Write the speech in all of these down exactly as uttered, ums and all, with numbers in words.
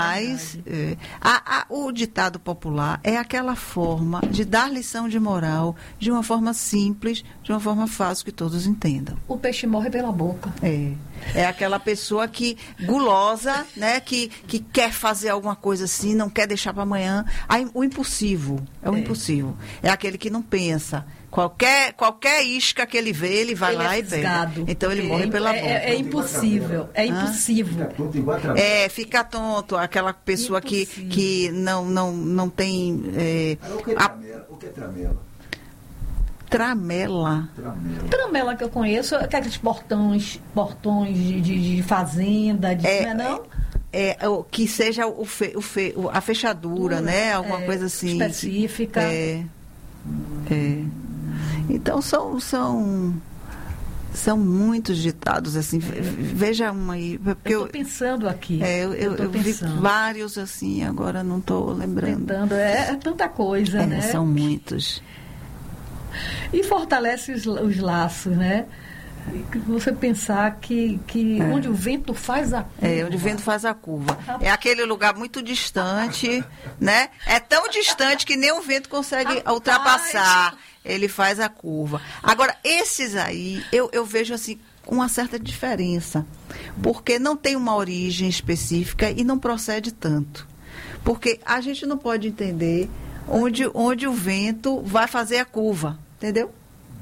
Mas é, a, a, o ditado popular é aquela forma de dar lição de moral de uma forma simples, de uma forma fácil que todos entendam. O peixe morre pela boca. É, é aquela pessoa que gulosa, né, que, que quer fazer alguma coisa assim, não quer deixar para amanhã. Aí, o impulsivo, é o é. impulsivo. É aquele que não pensa. Qualquer, qualquer isca que ele vê, ele vai ele lá é e pega. Então ele morre pela boca. É, é impossível, é impossível. É, fica tonto, aquela pessoa que, que não, não, não tem... É, o que é tramela? O que é tramela? Tramela. Tramela. Tramela que eu conheço, aqueles portões, portões de, de, de fazenda, de, é, não é não? É, que seja o fe, o fe, a fechadura, Dura, né? Alguma é, coisa assim. Específica. É, é. Então, são, são, são muitos ditados, assim. Veja uma aí. Porque eu estou pensando aqui. É, eu eu, eu, eu vi vários, assim, agora não estou lembrando. Tentando, é, é tanta coisa, é, né? São muitos. E fortalece os, os laços, né? Você pensar que, que é. onde o vento faz a curva. É, onde o vento faz a curva. É aquele lugar muito distante, né? É tão distante que nem o vento consegue Rapaz. ultrapassar. Ele faz a curva. Agora, esses aí, eu, eu vejo assim, uma certa diferença. Porque não tem uma origem específica e não procede tanto. Porque a gente não pode entender onde, onde o vento vai fazer a curva, entendeu?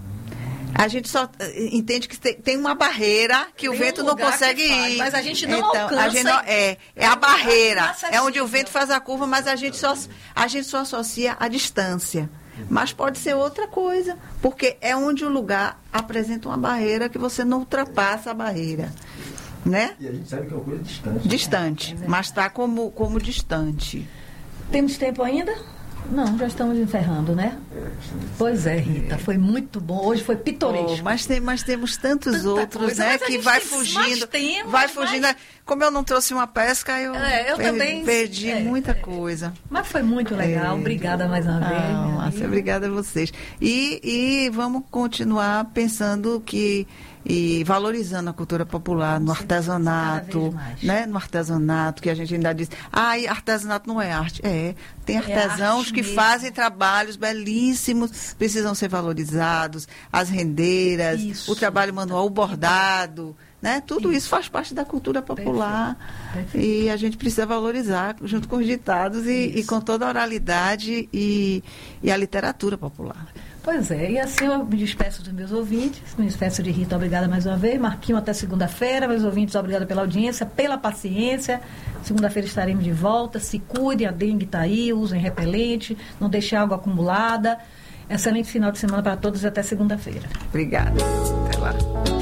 A gente só entende que tem, tem uma barreira que tem o vento um não consegue ir. Mas a gente não então, alcança. A gente não, é, é a barreira. É onde o vento faz a curva, mas a gente só, a gente só associa a distância. Mas pode ser outra coisa, porque é onde o lugar apresenta uma barreira que você não ultrapassa a barreira. Né? E a gente sabe que é uma coisa distante. Distante, é, é mas está como, como distante. Temos tempo ainda? Não, já estamos encerrando, né? Pois é, Rita, foi muito bom. Hoje foi pitoresco. Oh, mas, tem, mas temos tantos Tanta outros, coisa, né? Que vai fugindo. Temos, vai fugindo. Mas... Como eu não trouxe uma pesca, eu, é, eu per, também, perdi é, muita é, coisa. Mas foi muito legal. É. Obrigada mais uma vez. Ah, Márcia, obrigada a vocês. E, e vamos continuar pensando que. E valorizando a cultura popular no artesanato, né? No artesanato, que a gente ainda diz, ah, artesanato não é arte. É, tem artesãos é que mesmo. fazem trabalhos belíssimos, precisam ser valorizados, as rendeiras, isso. o trabalho manual, o bordado, né? Tudo isso. isso faz parte da cultura popular. Perfeito. Perfeito. E a gente precisa valorizar junto com os ditados e, e com toda a oralidade e, e a literatura popular. Pois é, e assim eu me despeço dos meus ouvintes, me despeço de Rita, obrigada mais uma vez, Marquinho até segunda-feira, meus ouvintes, obrigada pela audiência, pela paciência, segunda-feira estaremos de volta, se cuidem, a dengue está aí, usem repelente, não deixem água acumulada, excelente final de semana para todos e até segunda-feira. Obrigada, até lá.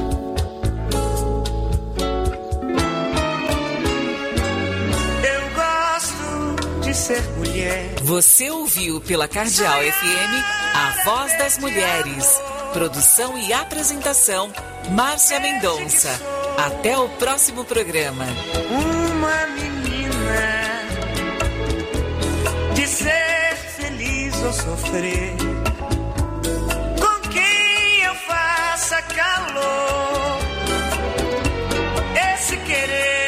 Eu gosto de ser mulher. Você ouviu pela Cardeal F M A Voz das Mulheres. Produção e apresentação, Márcia Mendonça. Até o próximo programa. Uma menina de ser feliz ou sofrer, com quem eu faça calor, esse querer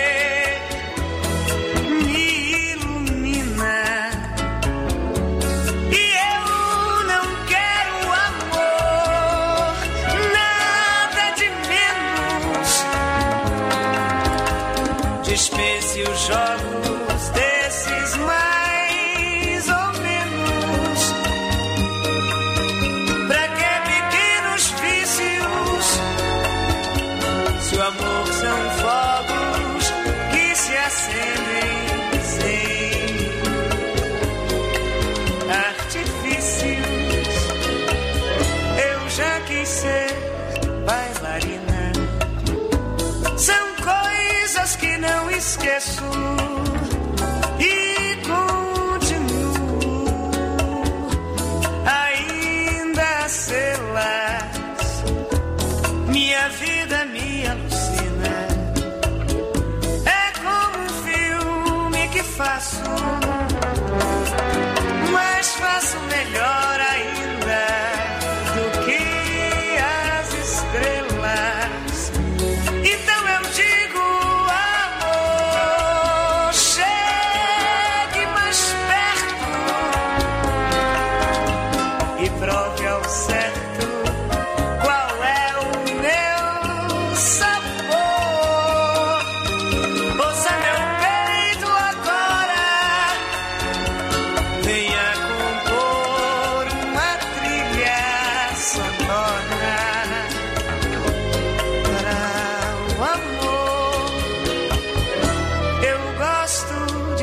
dispense os jogos desses mais ou menos. Pra que pequenos vícios, se o amor são fogos que se acendem sem artifícios. Eu já quis ser bailarina. São coisas que não esqueço e continuo ainda a sê-las. Minha vida me alucina, é como um filme que faço, mas faço melhor ainda do que as estrelas. Então eu digo, amor, chega.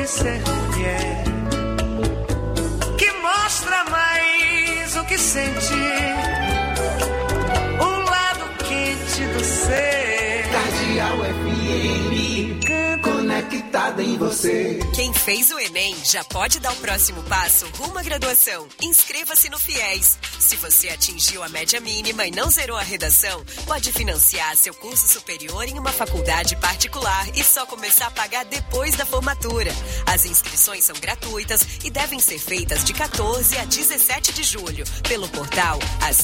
de ser mulher, que mostra mais o que sente, o lado quente do ser. Cardeal F M, conectada em você. Quem fez o Enem já pode dar o próximo passo rumo à graduação. Inscreva-se no FIES. Se você atingiu a média mínima e não zerou a redação, pode financiar seu curso superior em uma faculdade particular e só começar a pagar depois da formatura. As inscrições são gratuitas e devem ser feitas de quatorze a dezessete de julho pelo portal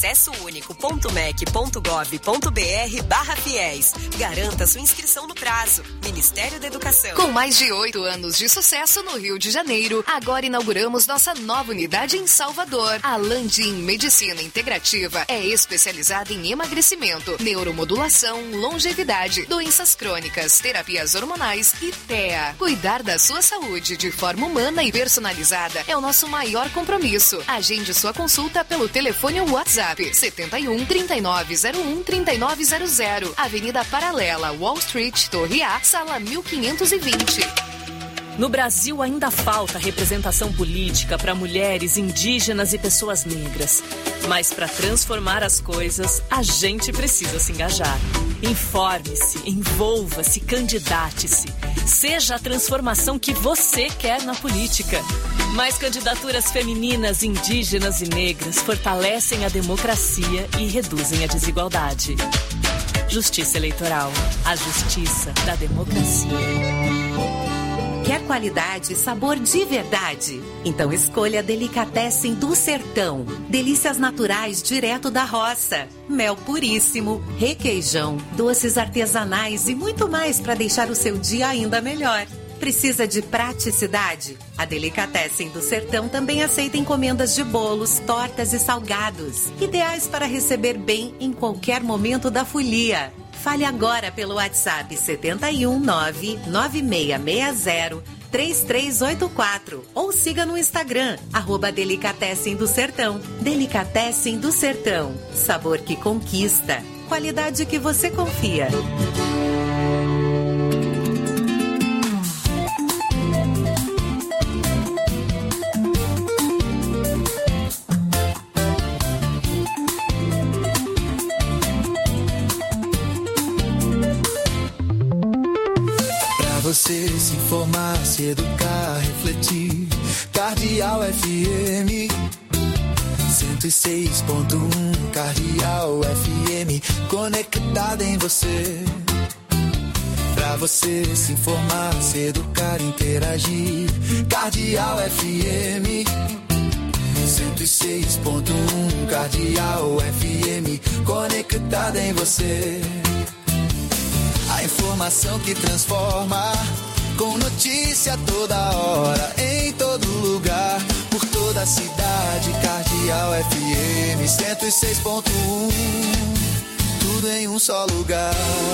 acessounico.mec.gov.br barra FIES. Garanta sua inscrição no prazo. Ministério da Educação. Com mais de oito anos de sucesso no Rio de Janeiro, agora inauguramos nossa nova unidade em Salvador. A Landim Medicina Integrativa é especializada em emagrecimento, neuromodulação, longevidade, doenças crônicas, terapias hormonais e T E A. Cuidar da sua saúde de forma humana e personalizada é o nosso maior compromisso. Agende sua consulta pelo telefone ou WhatsApp setenta e um, trinta e nove zero um, trinta e nove zero zero, Avenida Paralela, Wall Street, Torre A, sala mil quinhentos e vinte. No Brasil ainda falta representação política para mulheres, indígenas e pessoas negras. Mas para transformar as coisas, a gente precisa se engajar. Informe-se, envolva-se, candidate-se. Seja a transformação que você quer na política. Mais candidaturas femininas, indígenas e negras fortalecem a democracia e reduzem a desigualdade. Justiça Eleitoral, a justiça da democracia. Quer qualidade e sabor de verdade? Então escolha Delicatessen do Sertão. Delícias naturais direto da roça. Mel puríssimo, requeijão, doces artesanais e muito mais para deixar o seu dia ainda melhor. Precisa de praticidade? A Delicatessen do Sertão também aceita encomendas de bolos, tortas e salgados. Ideais para receber bem em qualquer momento da folia. Fale agora pelo WhatsApp setenta e um, nove nove seis seis zero, três três oito quatro ou siga no Instagram, arroba Delicatessen do Sertão. Delicatessen do Sertão. Sabor que conquista. Qualidade que você confia. Você se informar, se educar, refletir. Cardeal F M cento e seis ponto um. Cardeal F M, conectada em você. Pra você se informar, se educar, interagir. Cardeal F M cento e seis ponto um. Cardeal F M, conectada em você. A informação que transforma, com notícia toda hora, em todo lugar, por toda a cidade. Cardeal F M cento e seis ponto um, tudo em um só lugar.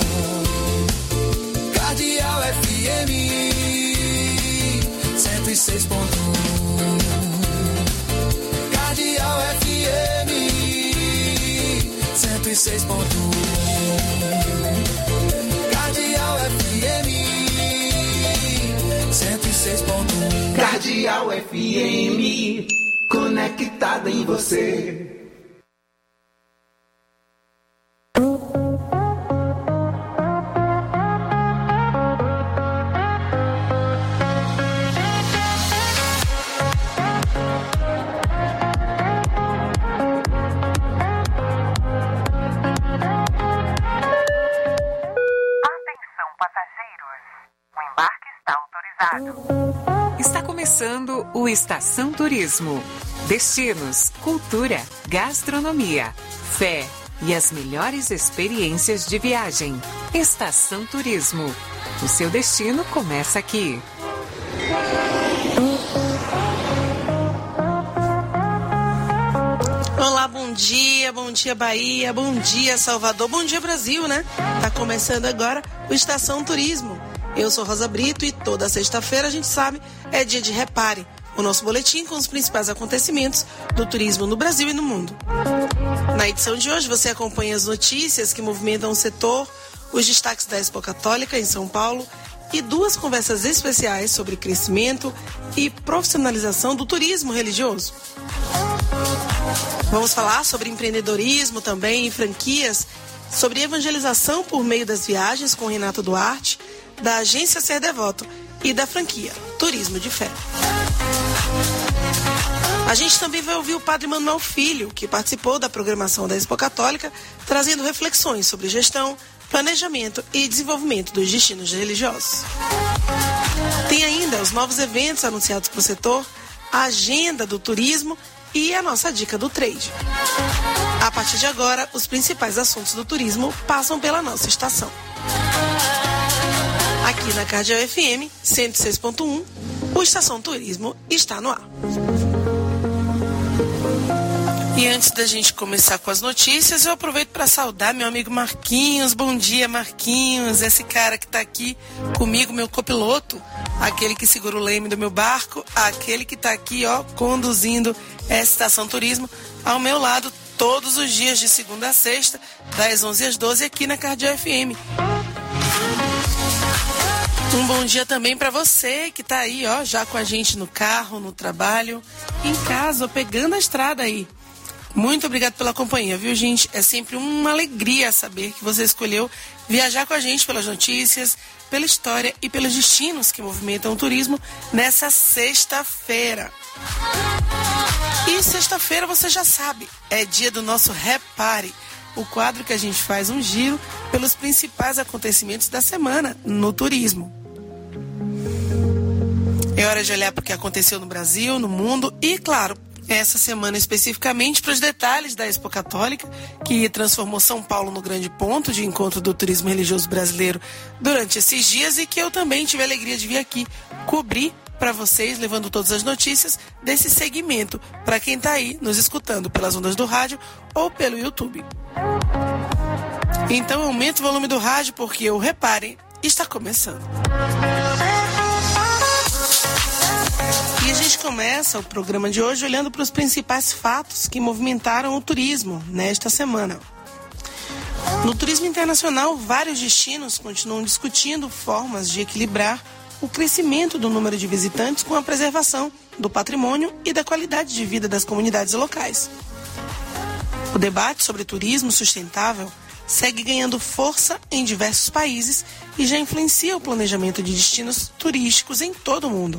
Cardeal F M cento e seis ponto um. Cardeal F M cento e seis ponto um. Cardeal F M cento e seis ponto um. Cardeal F M, conectada em você. Está começando o Estação Turismo. Destinos, cultura, gastronomia, fé e as melhores experiências de viagem. Estação Turismo. O seu destino começa aqui. Olá, bom dia, bom dia Bahia, bom dia Salvador, bom dia Brasil, né? Tá começando agora o Estação Turismo. Eu sou Rosa Brito e toda sexta-feira, a gente sabe, é dia de Repare, o nosso boletim com os principais acontecimentos do turismo no Brasil e no mundo. Na edição de hoje, você acompanha as notícias que movimentam o setor, os destaques da Expo Católica em São Paulo e duas conversas especiais sobre crescimento e profissionalização do turismo religioso. Vamos falar sobre empreendedorismo também e franquias, sobre evangelização por meio das viagens com Renato Duarte, da agência Ser Devoto e da franquia Turismo de Fé. A gente também vai ouvir o Padre Manuel Filho, que participou da programação da Expo Católica, trazendo reflexões sobre gestão, planejamento e desenvolvimento dos destinos religiosos. Tem ainda os novos eventos anunciados para o setor, a agenda do turismo e a nossa dica do trade. A partir de agora, os principais assuntos do turismo passam pela nossa estação. Aqui na Cardeal F M cento e seis ponto um, o Estação Turismo está no ar. E antes da gente começar com as notícias, eu aproveito para saudar meu amigo Marquinhos. Bom dia, Marquinhos, esse cara que está aqui comigo, meu copiloto, aquele que segura o leme do meu barco, aquele que está aqui, ó, conduzindo essa Estação Turismo ao meu lado todos os dias de segunda a sexta, das onze às doze, aqui na Cardeal F M. Um bom dia também para você que está aí, ó, já com a gente no carro, no trabalho, em casa, ó, pegando a estrada aí. Muito obrigado pela companhia, viu, gente? É sempre uma alegria saber que você escolheu viajar com a gente pelas notícias, pela história e pelos destinos que movimentam o turismo nessa sexta-feira. E sexta-feira, você já sabe, é dia do nosso Repare, o quadro que a gente faz um giro pelos principais acontecimentos da semana no turismo. É hora de olhar para o que aconteceu no Brasil, no mundo e, claro, essa semana especificamente para os detalhes da Expo Católica, que transformou São Paulo no grande ponto de encontro do turismo religioso brasileiro durante esses dias e que eu também tive a alegria de vir aqui cobrir para vocês, levando todas as notícias desse segmento para quem está aí nos escutando pelas ondas do rádio ou pelo YouTube. Então aumenta o volume do rádio porque o Repare está começando. E a gente começa o programa de hoje olhando para os principais fatos que movimentaram o turismo nesta semana. No turismo internacional, vários destinos continuam discutindo formas de equilibrar o crescimento do número de visitantes com a preservação do patrimônio e da qualidade de vida das comunidades locais. O debate sobre turismo sustentável segue ganhando força em diversos países e já influencia o planejamento de destinos turísticos em todo o mundo.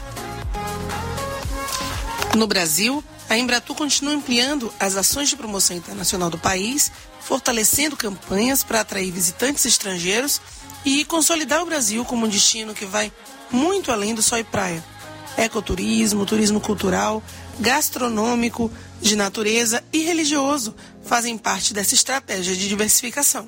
No Brasil, a Embratur continua ampliando as ações de promoção internacional do país, fortalecendo campanhas para atrair visitantes estrangeiros e consolidar o Brasil como um destino que vai muito além do sol e praia. Ecoturismo, turismo cultural, gastronômico, de natureza e religioso fazem parte dessa estratégia de diversificação.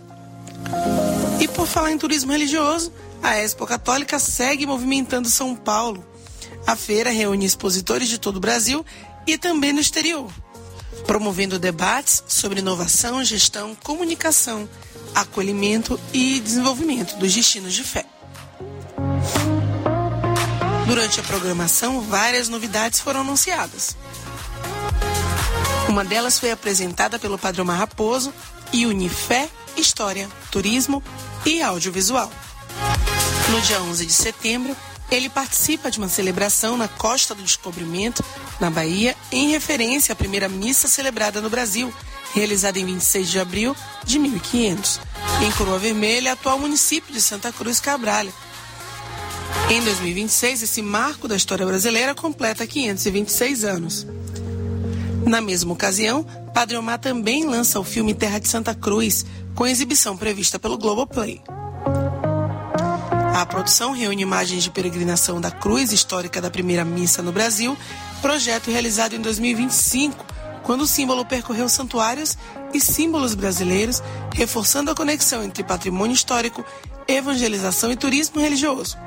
E por falar em turismo religioso, a Expo Católica segue movimentando São Paulo. A feira reúne expositores de todo o Brasil e também no exterior, promovendo debates sobre inovação, gestão, comunicação, acolhimento e desenvolvimento dos destinos de fé. Durante a programação, várias novidades foram anunciadas. Uma delas foi apresentada pelo Padre Omar Raposo e une fé, história, turismo e audiovisual. No dia onze de setembro, ele participa de uma celebração na Costa do Descobrimento, na Bahia, em referência à primeira missa celebrada no Brasil, realizada em vinte e seis de abril de mil e quinhentos, em Coroa Vermelha, atual município de Santa Cruz Cabrália. Em dois mil e vinte e seis, esse marco da história brasileira completa quinhentos e vinte e seis anos. Na mesma ocasião, Padre Omar também lança o filme Terra de Santa Cruz, com exibição prevista pelo Globoplay. A produção reúne imagens de peregrinação da cruz histórica da primeira missa no Brasil, projeto realizado em dois mil e vinte e cinco, quando o símbolo percorreu santuários e símbolos brasileiros, reforçando a conexão entre patrimônio histórico, evangelização e turismo religioso.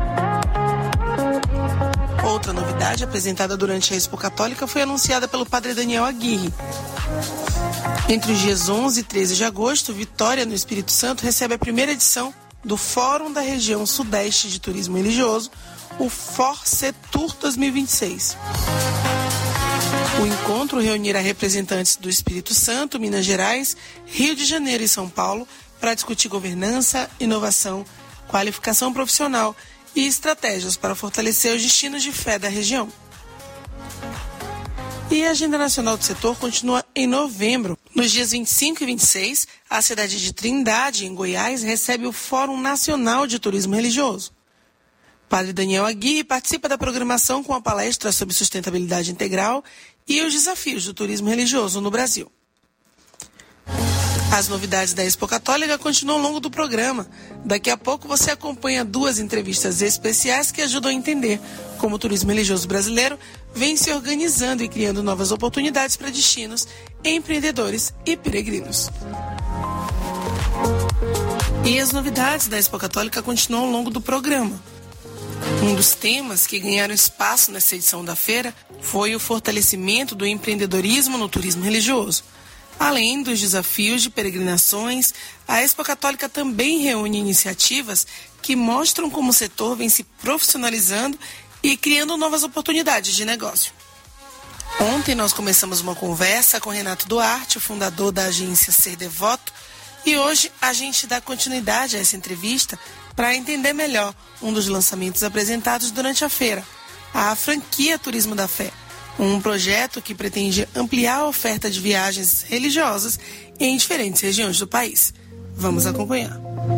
Outra novidade apresentada durante a Expo Católica foi anunciada pelo Padre Daniel Aguirre. Entre os dias onze e treze de agosto, Vitória, no Espírito Santo, recebe a primeira edição do Fórum da Região Sudeste de Turismo Religioso, o FORCETUR dois mil e vinte e seis. O encontro reunirá representantes do Espírito Santo, Minas Gerais, Rio de Janeiro e São Paulo para discutir governança, inovação, qualificação profissional e estratégias para fortalecer os destinos de fé da região. E a Agenda Nacional do Setor continua em novembro. Nos dias vinte e cinco e vinte e seis, a cidade de Trindade, em Goiás, recebe o Fórum Nacional de Turismo Religioso. Padre Daniel Aguirre participa da programação com a palestra sobre sustentabilidade integral e os desafios do turismo religioso no Brasil. As novidades da Expo Católica continuam ao longo do programa. Daqui a pouco você acompanha duas entrevistas especiais que ajudam a entender como o turismo religioso brasileiro vem se organizando e criando novas oportunidades para destinos, empreendedores e peregrinos. E as novidades da Expo Católica continuam ao longo do programa. Um dos temas que ganharam espaço nessa edição da feira foi o fortalecimento do empreendedorismo no turismo religioso. Além dos desafios de peregrinações, a Expo Católica também reúne iniciativas que mostram como o setor vem se profissionalizando e criando novas oportunidades de negócio. Ontem nós começamos uma conversa com Renato Duarte, o fundador da agência Ser Devoto, e hoje a gente dá continuidade a essa entrevista para entender melhor um dos lançamentos apresentados durante a feira, a franquia Turismo da Fé. Um projeto que pretende ampliar a oferta de viagens religiosas em diferentes regiões do país. Vamos acompanhar.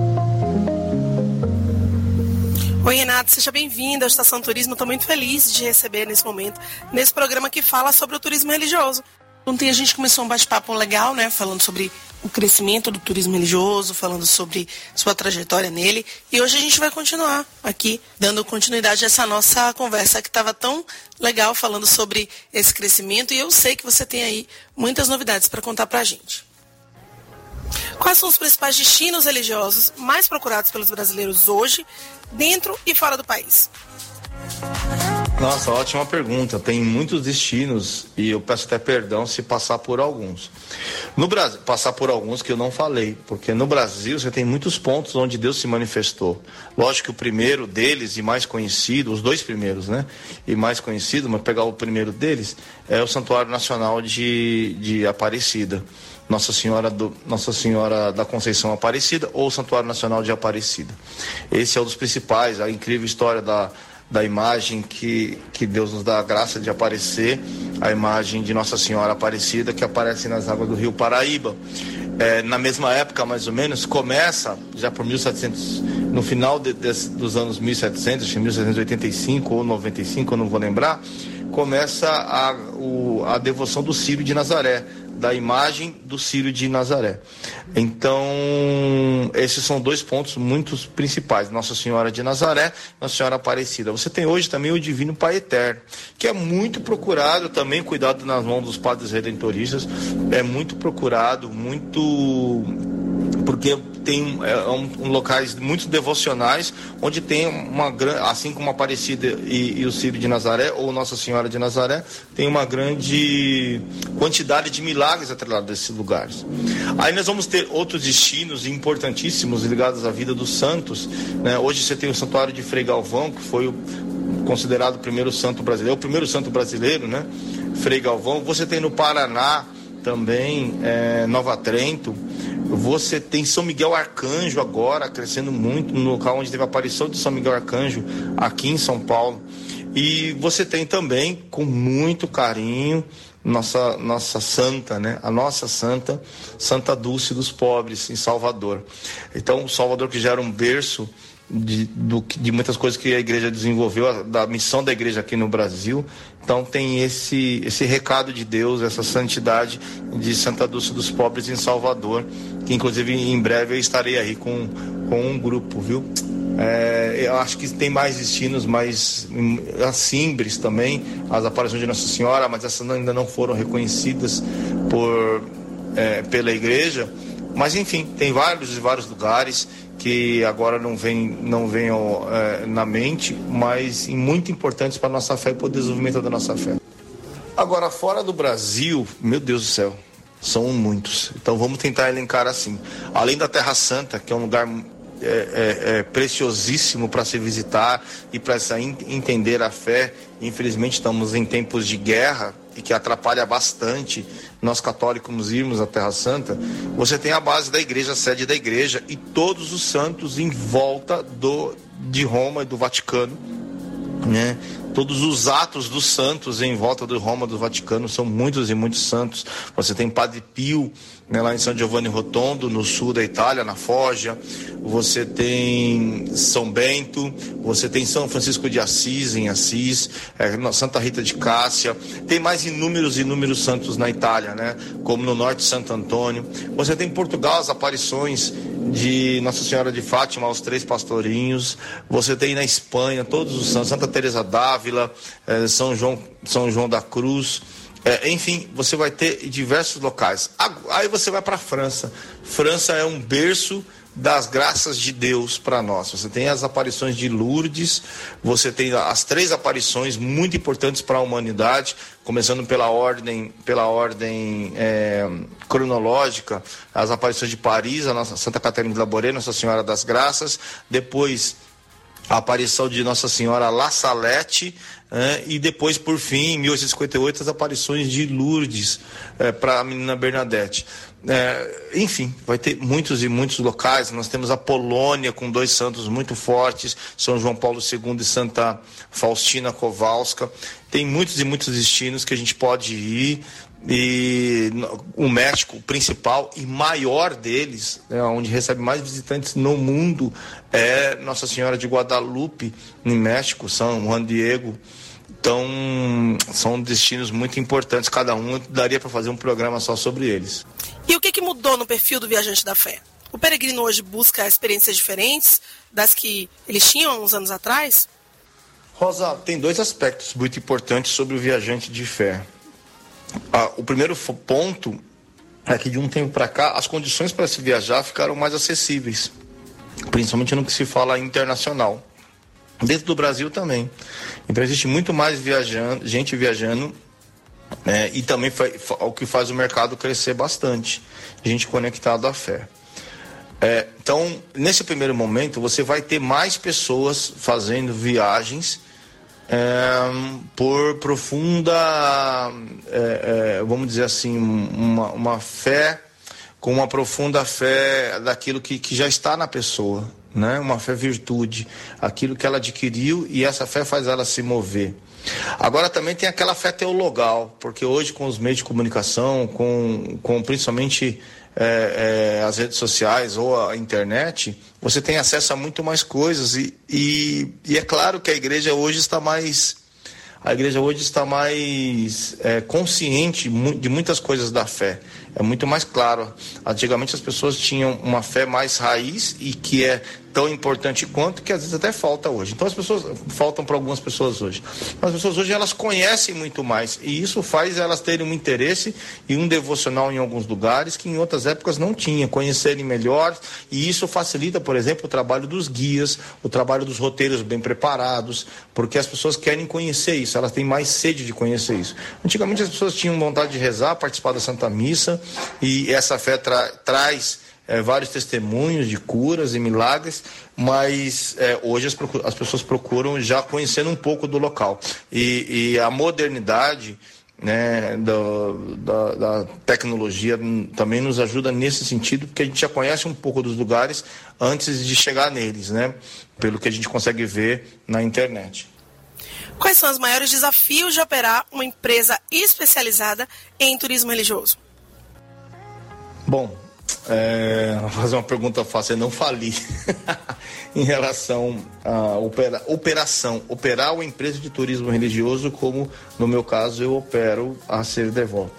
Oi, Renato, seja bem-vindo à Estação Turismo. Estou muito feliz de receber nesse momento, nesse programa que fala sobre o turismo religioso. Ontem a gente começou um bate-papo legal, né, falando sobre o crescimento do turismo religioso, falando sobre sua trajetória nele. E hoje a gente vai continuar aqui, dando continuidade a essa nossa conversa que estava tão legal, falando sobre esse crescimento. E eu sei que você tem aí muitas novidades para contar para a gente. Quais são os principais destinos religiosos mais procurados pelos brasileiros hoje, dentro e fora do país? Nossa, ótima pergunta. Tem muitos destinos e eu peço até perdão se passar por alguns. No Brasil, passar por alguns que eu não falei, porque no Brasil você tem muitos pontos onde Deus se manifestou. Lógico que o primeiro deles e mais conhecido, os dois primeiros, né? E mais conhecido, mas pegar o primeiro deles, é o Santuário Nacional de, de Aparecida. Nossa Senhora, do, Nossa Senhora da Conceição Aparecida ou Santuário Nacional de Aparecida. Esse é um dos principais, a incrível história da da imagem que, que Deus nos dá a graça de aparecer, a imagem de Nossa Senhora Aparecida, que aparece nas águas do Rio Paraíba. É, na mesma época, mais ou menos, começa, já por mil e setecentos, no final de, de, dos anos mil e setecentos, mil setecentos e oitenta e cinco ou noventa e cinco, eu não vou lembrar, começa a, o, a devoção do Círio de Nazaré, da imagem do Círio de Nazaré. Então, esses são dois pontos muito principais, Nossa Senhora de Nazaré, Nossa Senhora Aparecida. Você tem hoje também o Divino Pai Eterno, que é muito procurado também, cuidado nas mãos dos padres redentoristas, é muito procurado, muito... porque tem é, um, um locais muito devocionais, onde tem uma grande, assim como Aparecida e, e o Círio de Nazaré, ou Nossa Senhora de Nazaré, tem uma grande quantidade de milagres atrelados a esses lugares. Aí nós vamos ter outros destinos importantíssimos ligados à vida dos santos, né? Hoje você tem o Santuário de Frei Galvão, que foi o, considerado o primeiro santo brasileiro, o primeiro santo brasileiro, né? Frei Galvão. Você tem no Paraná também, é, Nova Trento. Você tem São Miguel Arcanjo agora, crescendo muito, no local onde teve a aparição de São Miguel Arcanjo, aqui em São Paulo. E você tem também, com muito carinho, nossa, nossa santa, né? A nossa santa, Santa Dulce dos Pobres, em Salvador. Então, Salvador, que já era um berço de, do, de muitas coisas que a igreja desenvolveu, da missão da igreja aqui no Brasil. Então tem esse, esse recado de Deus, essa santidade de Santa Dulce dos Pobres em Salvador, que inclusive em breve eu estarei aí com, com um grupo, viu? É, eu acho que tem mais destinos, mais as Simbres também, as aparições de Nossa Senhora, mas essas ainda não foram reconhecidas por, é, pela igreja. Mas enfim, tem vários e vários lugares que agora não vem, não vem é, na mente, mas muito importantes para a nossa fé e para o desenvolvimento da nossa fé. Agora, fora do Brasil, meu Deus do céu, são muitos. Então vamos tentar elencar assim. Além da Terra Santa, que é um lugar é, é, é preciosíssimo para se visitar e para se entender a fé, infelizmente estamos em tempos de guerra, e que atrapalha bastante nós católicos irmos à Terra Santa, você tem a base da igreja, a sede da igreja e todos os santos em volta do, de Roma e do Vaticano, né? Todos os atos dos santos em volta de Roma, do Vaticano, são muitos e muitos santos. Você tem Padre Pio, né, lá em São Giovanni Rotondo, no sul da Itália, na Foggia. Você tem São Bento, você tem São Francisco de Assis, em Assis, é, Santa Rita de Cássia. Tem mais inúmeros e inúmeros santos na Itália, né, como no norte Santo Antônio. Você tem em Portugal as aparições de Nossa Senhora de Fátima aos Três Pastorinhos. Você tem na Espanha todos os santos, Santa Teresa d'Ávila, eh, São João, São João da Cruz, eh, enfim, você vai ter diversos locais. Aí você vai para a França. França é um berço das graças de Deus para nós. Você tem as aparições de Lourdes, você tem as três aparições muito importantes para a humanidade, começando pela ordem, pela ordem é, cronológica, as aparições de Paris, a nossa Santa Catarina de Labouré, Nossa Senhora das Graças, depois a aparição de Nossa Senhora La Salette, é, e depois, por fim, em mil oitocentos e cinquenta e oito, as aparições de Lourdes é, para a menina Bernadette. É, enfim, vai ter muitos e muitos locais. Nós temos a Polônia com dois santos muito fortes, São João Paulo segundo e Santa Faustina Kowalska. Tem muitos e muitos destinos que a gente pode ir. E o México, o principal e maior deles, né, onde recebe mais visitantes no mundo, é Nossa Senhora de Guadalupe, em México, São Juan Diego. Então, são destinos muito importantes, cada um daria para fazer um programa só sobre eles. E o que, que mudou no perfil do viajante da fé? O peregrino hoje busca experiências diferentes das que eles tinham há uns anos atrás? Rosa, tem dois aspectos muito importantes sobre o viajante de fé. Ah, o primeiro ponto é que de um tempo para cá as condições para se viajar ficaram mais acessíveis, principalmente no que se fala internacional. Dentro do Brasil também. Então existe muito mais viajando, gente viajando, é, e também o que faz o mercado crescer bastante, gente conectada à fé. É, então, nesse primeiro momento, você vai ter mais pessoas fazendo viagens é, por profunda, é, é, vamos dizer assim, uma, uma fé, com uma profunda fé daquilo que, que já está na pessoa, né? Uma fé virtude, aquilo que ela adquiriu e essa fé faz ela se mover. Agora também tem aquela fé teologal, porque hoje com os meios de comunicação, com, com principalmente é, é, as redes sociais ou a internet, você tem acesso a muito mais coisas e, e, e é claro que a igreja hoje está mais, a igreja hoje está mais é, consciente de muitas coisas da fé. É muito mais claro. Antigamente as pessoas tinham uma fé mais raiz e que é tão importante quanto, que às vezes até falta hoje. Então as pessoas, faltam para algumas pessoas hoje. As pessoas hoje elas conhecem muito mais e isso faz elas terem um interesse e um devocional em alguns lugares que em outras épocas não tinha, conhecerem melhor, e isso facilita, por exemplo, o trabalho dos guias, o trabalho dos roteiros bem preparados, porque as pessoas querem conhecer isso, elas têm mais sede de conhecer isso. Antigamente as pessoas tinham vontade de rezar, participar da Santa Missa, e essa fé tra- traz É, vários testemunhos de curas e milagres, mas é, hoje as, procur- as pessoas procuram já conhecendo um pouco do local. E, e a modernidade, né, do, da, da tecnologia também nos ajuda nesse sentido, porque a gente já conhece um pouco dos lugares antes de chegar neles, né, pelo que a gente consegue ver na internet. Quais são os maiores desafios de operar uma empresa especializada em turismo religioso? Bom, É, vou fazer uma pergunta fácil, eu não fali em relação à opera, operação, operar uma empresa de turismo religioso, como no meu caso eu opero a Ser Devoto.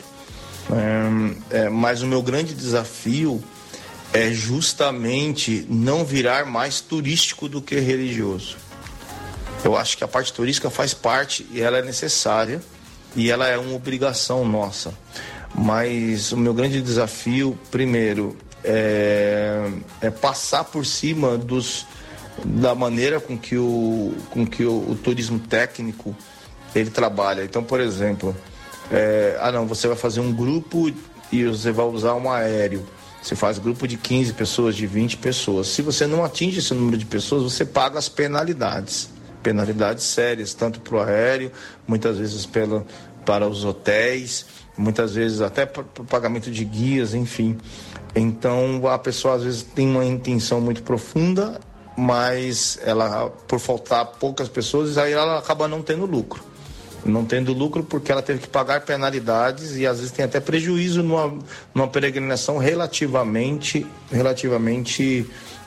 É, é, mas o meu grande desafio é justamente não virar mais turístico do que religioso. Eu acho que a parte turística faz parte e ela é necessária e ela é uma obrigação nossa. Mas o meu grande desafio, primeiro, é, é passar por cima dos, da maneira com que, o, com que o, o turismo técnico ele trabalha. Então, por exemplo, é, ah não, você vai fazer um grupo e você vai usar um aéreo. Você faz grupo de quinze pessoas, de vinte pessoas. Se você não atinge esse número de pessoas, você paga as penalidades. Penalidades sérias, tanto para o aéreo, muitas vezes pela... para os hotéis, muitas vezes até para o pagamento de guias, enfim. Então a pessoa às vezes tem uma intenção muito profunda, mas ela, por faltar poucas pessoas, aí ela acaba não tendo lucro. Não tendo lucro porque ela teve que pagar penalidades e às vezes tem até prejuízo numa, numa peregrinação relativamente, relativamente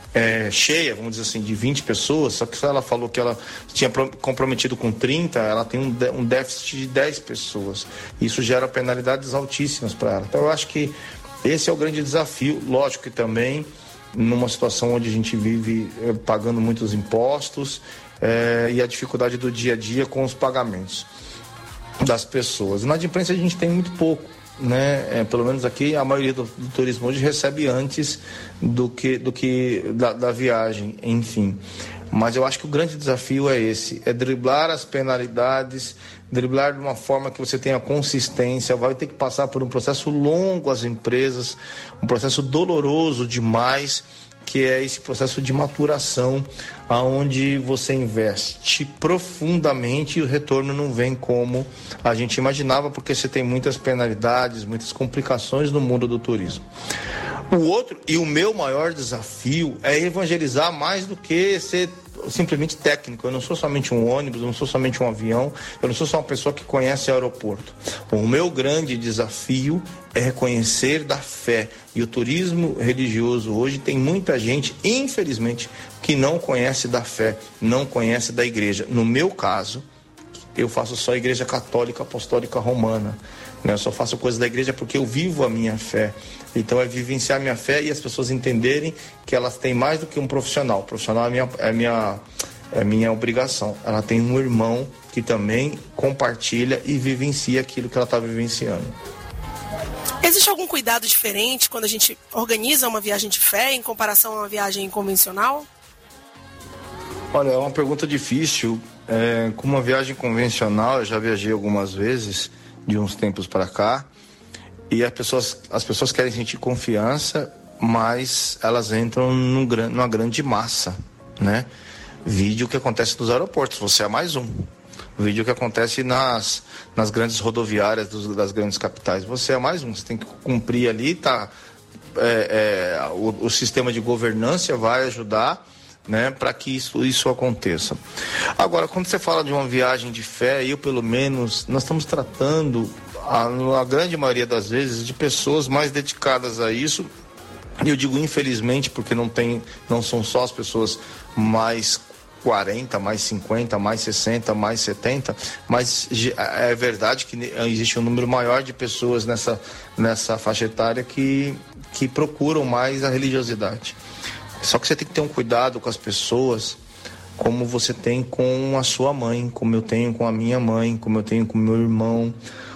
é, cheia, vamos dizer assim, de vinte pessoas. Só que se ela falou que ela tinha comprometido com trinta, ela tem um, um déficit de dez pessoas. Isso gera penalidades altíssimas para ela. Então eu acho que esse é o grande desafio. Lógico que também numa situação onde a gente vive é, pagando muitos impostos é, e a dificuldade do dia a dia com os pagamentos das pessoas. Na imprensa a gente tem muito pouco, né? É, pelo menos aqui a maioria do, do turismo hoje recebe antes do que, do que da, da viagem, enfim. Mas eu acho que o grande desafio é esse, é driblar as penalidades, driblar de uma forma que você tenha consistência. Vai ter que passar por um processo longo as empresas, um processo doloroso demais, que é esse processo de maturação, aonde você investe profundamente e o retorno não vem como a gente imaginava, porque você tem muitas penalidades, muitas complicações no mundo do turismo. O outro, e o meu maior desafio, é evangelizar mais do que ser simplesmente técnico. Eu não sou somente um ônibus, eu não sou somente um avião, eu não sou só uma pessoa que conhece aeroporto. O meu grande desafio é reconhecer da fé. E o turismo religioso hoje tem muita gente, infelizmente, que não conhece da fé, não conhece da igreja. No meu caso, eu faço só a igreja católica apostólica romana, né? Eu só faço coisas da igreja porque eu vivo a minha fé. Então é vivenciar minha fé e as pessoas entenderem que elas têm mais do que um profissional. O profissional é minha, é minha, é minha obrigação. Ela tem um irmão que também compartilha e vivencia aquilo que ela está vivenciando. Existe algum cuidado diferente quando a gente organiza uma viagem de fé em comparação a uma viagem convencional? Olha, é uma pergunta difícil. É, com uma viagem convencional, eu já viajei algumas vezes, de uns tempos para cá, e as pessoas, as pessoas querem sentir confiança, mas elas entram num, numa grande massa, né? Vídeo que acontece nos aeroportos, você é mais um. Vídeo que acontece nas, nas grandes rodoviárias dos, das grandes capitais, você é mais um. Você tem que cumprir ali, tá? É, é, o, o sistema de governança vai ajudar, né, para que isso, isso aconteça. Agora, quando você fala de uma viagem de fé, eu pelo menos, nós estamos tratando, a, a grande maioria das vezes, de pessoas mais dedicadas a isso. E eu digo infelizmente, porque não, tem, não são só as pessoas mais quarenta, mais cinquenta, mais sessenta, mais setenta, mas é verdade que existe um número maior de pessoas nessa, nessa faixa etária que, que procuram mais a religiosidade. Só que você tem que ter um cuidado com as pessoas, como você tem com a sua mãe, como eu tenho com a minha mãe, como eu tenho com o meu irmão,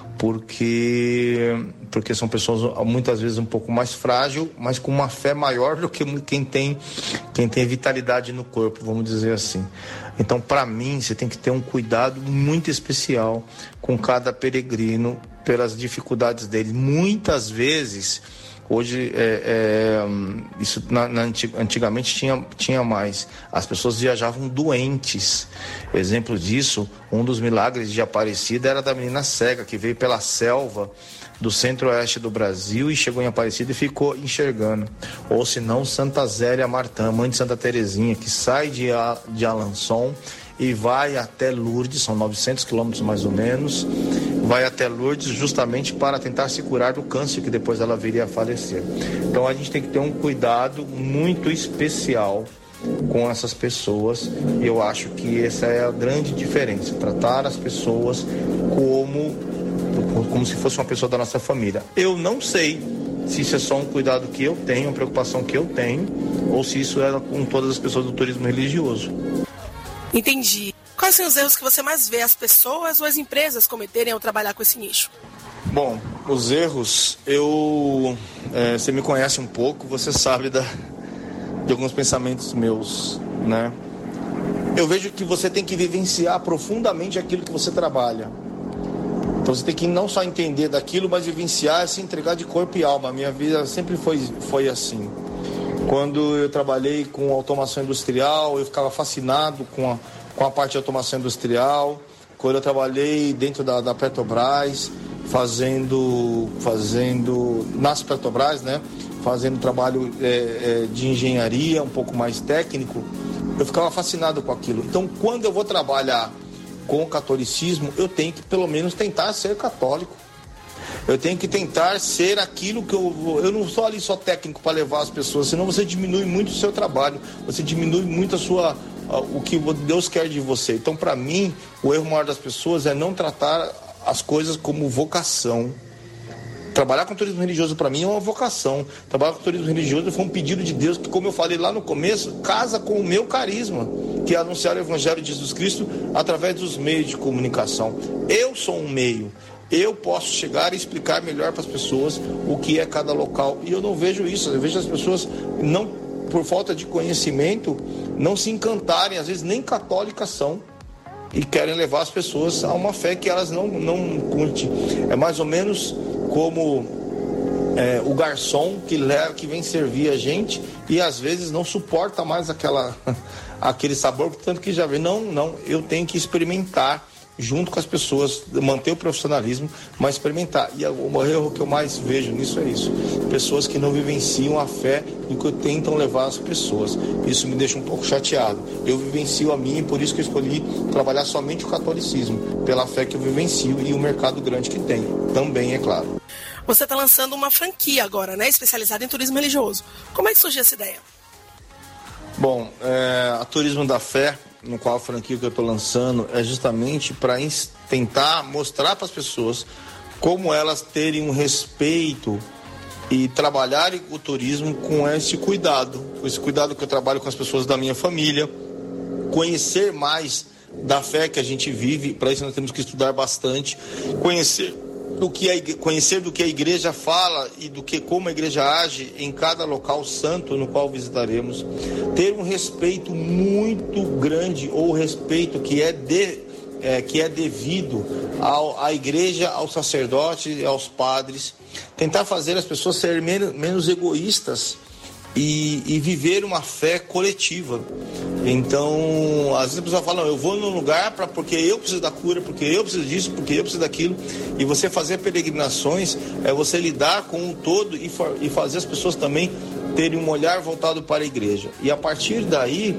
porque, porque são pessoas muitas vezes um pouco mais frágil, mas com uma fé maior do que quem tem, quem tem vitalidade no corpo, vamos dizer assim. Então, para mim, você tem que ter um cuidado muito especial com cada peregrino, pelas dificuldades dele. Muitas vezes... Hoje, é, é, isso na, na, antigamente tinha, tinha mais. As pessoas viajavam doentes. Exemplo disso, um dos milagres de Aparecida era da menina cega, que veio pela selva do centro-oeste do Brasil e chegou em Aparecida e ficou enxergando. Ou se não, Santa Zélia Martã, mãe de Santa Terezinha, que sai de, de Alençon e vai até Lourdes, são novecentos quilômetros mais ou menos, vai até Lourdes justamente para tentar se curar do câncer que depois ela viria a falecer. Então a gente tem que ter um cuidado muito especial com essas pessoas, e eu acho que essa é a grande diferença, tratar as pessoas como, como se fosse uma pessoa da nossa família. Eu não sei se isso é só um cuidado que eu tenho, uma preocupação que eu tenho, ou se isso é com todas as pessoas do turismo religioso. Entendi. Quais são os erros que você mais vê as pessoas ou as empresas cometerem ao trabalhar com esse nicho? Bom, os erros, eu... É, você me conhece um pouco, você sabe da, de alguns pensamentos meus, né? Eu vejo que você tem que vivenciar profundamente aquilo que você trabalha. Então você tem que não só entender daquilo, mas vivenciar, se entregar de corpo e alma. A minha vida sempre foi, foi assim. Quando eu trabalhei com automação industrial, eu ficava fascinado com a, com a parte de automação industrial. quando eu trabalhei dentro da, da Petrobras, fazendo, fazendo nas Petrobras, né? Fazendo trabalho é, é, de engenharia, um pouco mais técnico, eu ficava fascinado com aquilo. Então, quando eu vou trabalhar com o catolicismo, eu tenho que pelo menos tentar ser católico. Eu tenho que tentar ser aquilo que eu vou. Eu não sou ali só técnico para levar as pessoas, senão você diminui muito o seu trabalho, você diminui muito a sua, o que Deus quer de você. Então, para mim, o erro maior das pessoas é não tratar as coisas como vocação. Trabalhar com turismo religioso para mim é uma vocação. Trabalhar com turismo religioso foi um pedido de Deus que, como eu falei lá no começo, casa com o meu carisma, que é anunciar o Evangelho de Jesus Cristo através dos meios de comunicação. Eu sou um meio. Eu posso chegar e explicar melhor para as pessoas o que é cada local. E eu não vejo isso. Eu vejo as pessoas, não, por falta de conhecimento, não se encantarem, às vezes nem católicas são, e querem levar as pessoas a uma fé que elas não, não curtem. É mais ou menos como é, o garçom que, leva, que vem servir a gente e às vezes não suporta mais aquela, aquele sabor, tanto que já vê, não, não, eu tenho que experimentar junto com as pessoas, manter o profissionalismo, mas experimentar. E o erro que eu mais vejo nisso é isso. Pessoas que não vivenciam a fé e que tentam levar as pessoas. Isso me deixa um pouco chateado. Eu vivencio a minha e por isso que eu escolhi trabalhar somente o catolicismo, pela fé que eu vivencio e o mercado grande que tem. Também, é claro. Você está lançando uma franquia agora, né? Especializada em turismo religioso. Como é que surgiu essa ideia? Bom, é, a Turismo da Fé, no qual a franquia que eu estou lançando, é justamente para tentar mostrar para as pessoas como elas terem um respeito e trabalharem o turismo com esse cuidado, com esse cuidado que eu trabalho com as pessoas da minha família, conhecer mais da fé que a gente vive. Para isso nós temos que estudar bastante, conhecer do que a, conhecer do que a igreja fala e do que como a igreja age em cada local santo no qual visitaremos, ter um respeito muito grande, ou respeito que é, de, é, que é devido ao, à igreja, ao sacerdote, aos padres, tentar fazer as pessoas serem menos, menos egoístas e, e viver uma fé coletiva. Então, às vezes a pessoa fala, não, eu vou num lugar pra, porque eu preciso da cura, porque eu preciso disso, porque eu preciso daquilo. E você fazer peregrinações é você lidar com o todo e, for, e fazer as pessoas também terem um olhar voltado para a igreja. E a partir daí,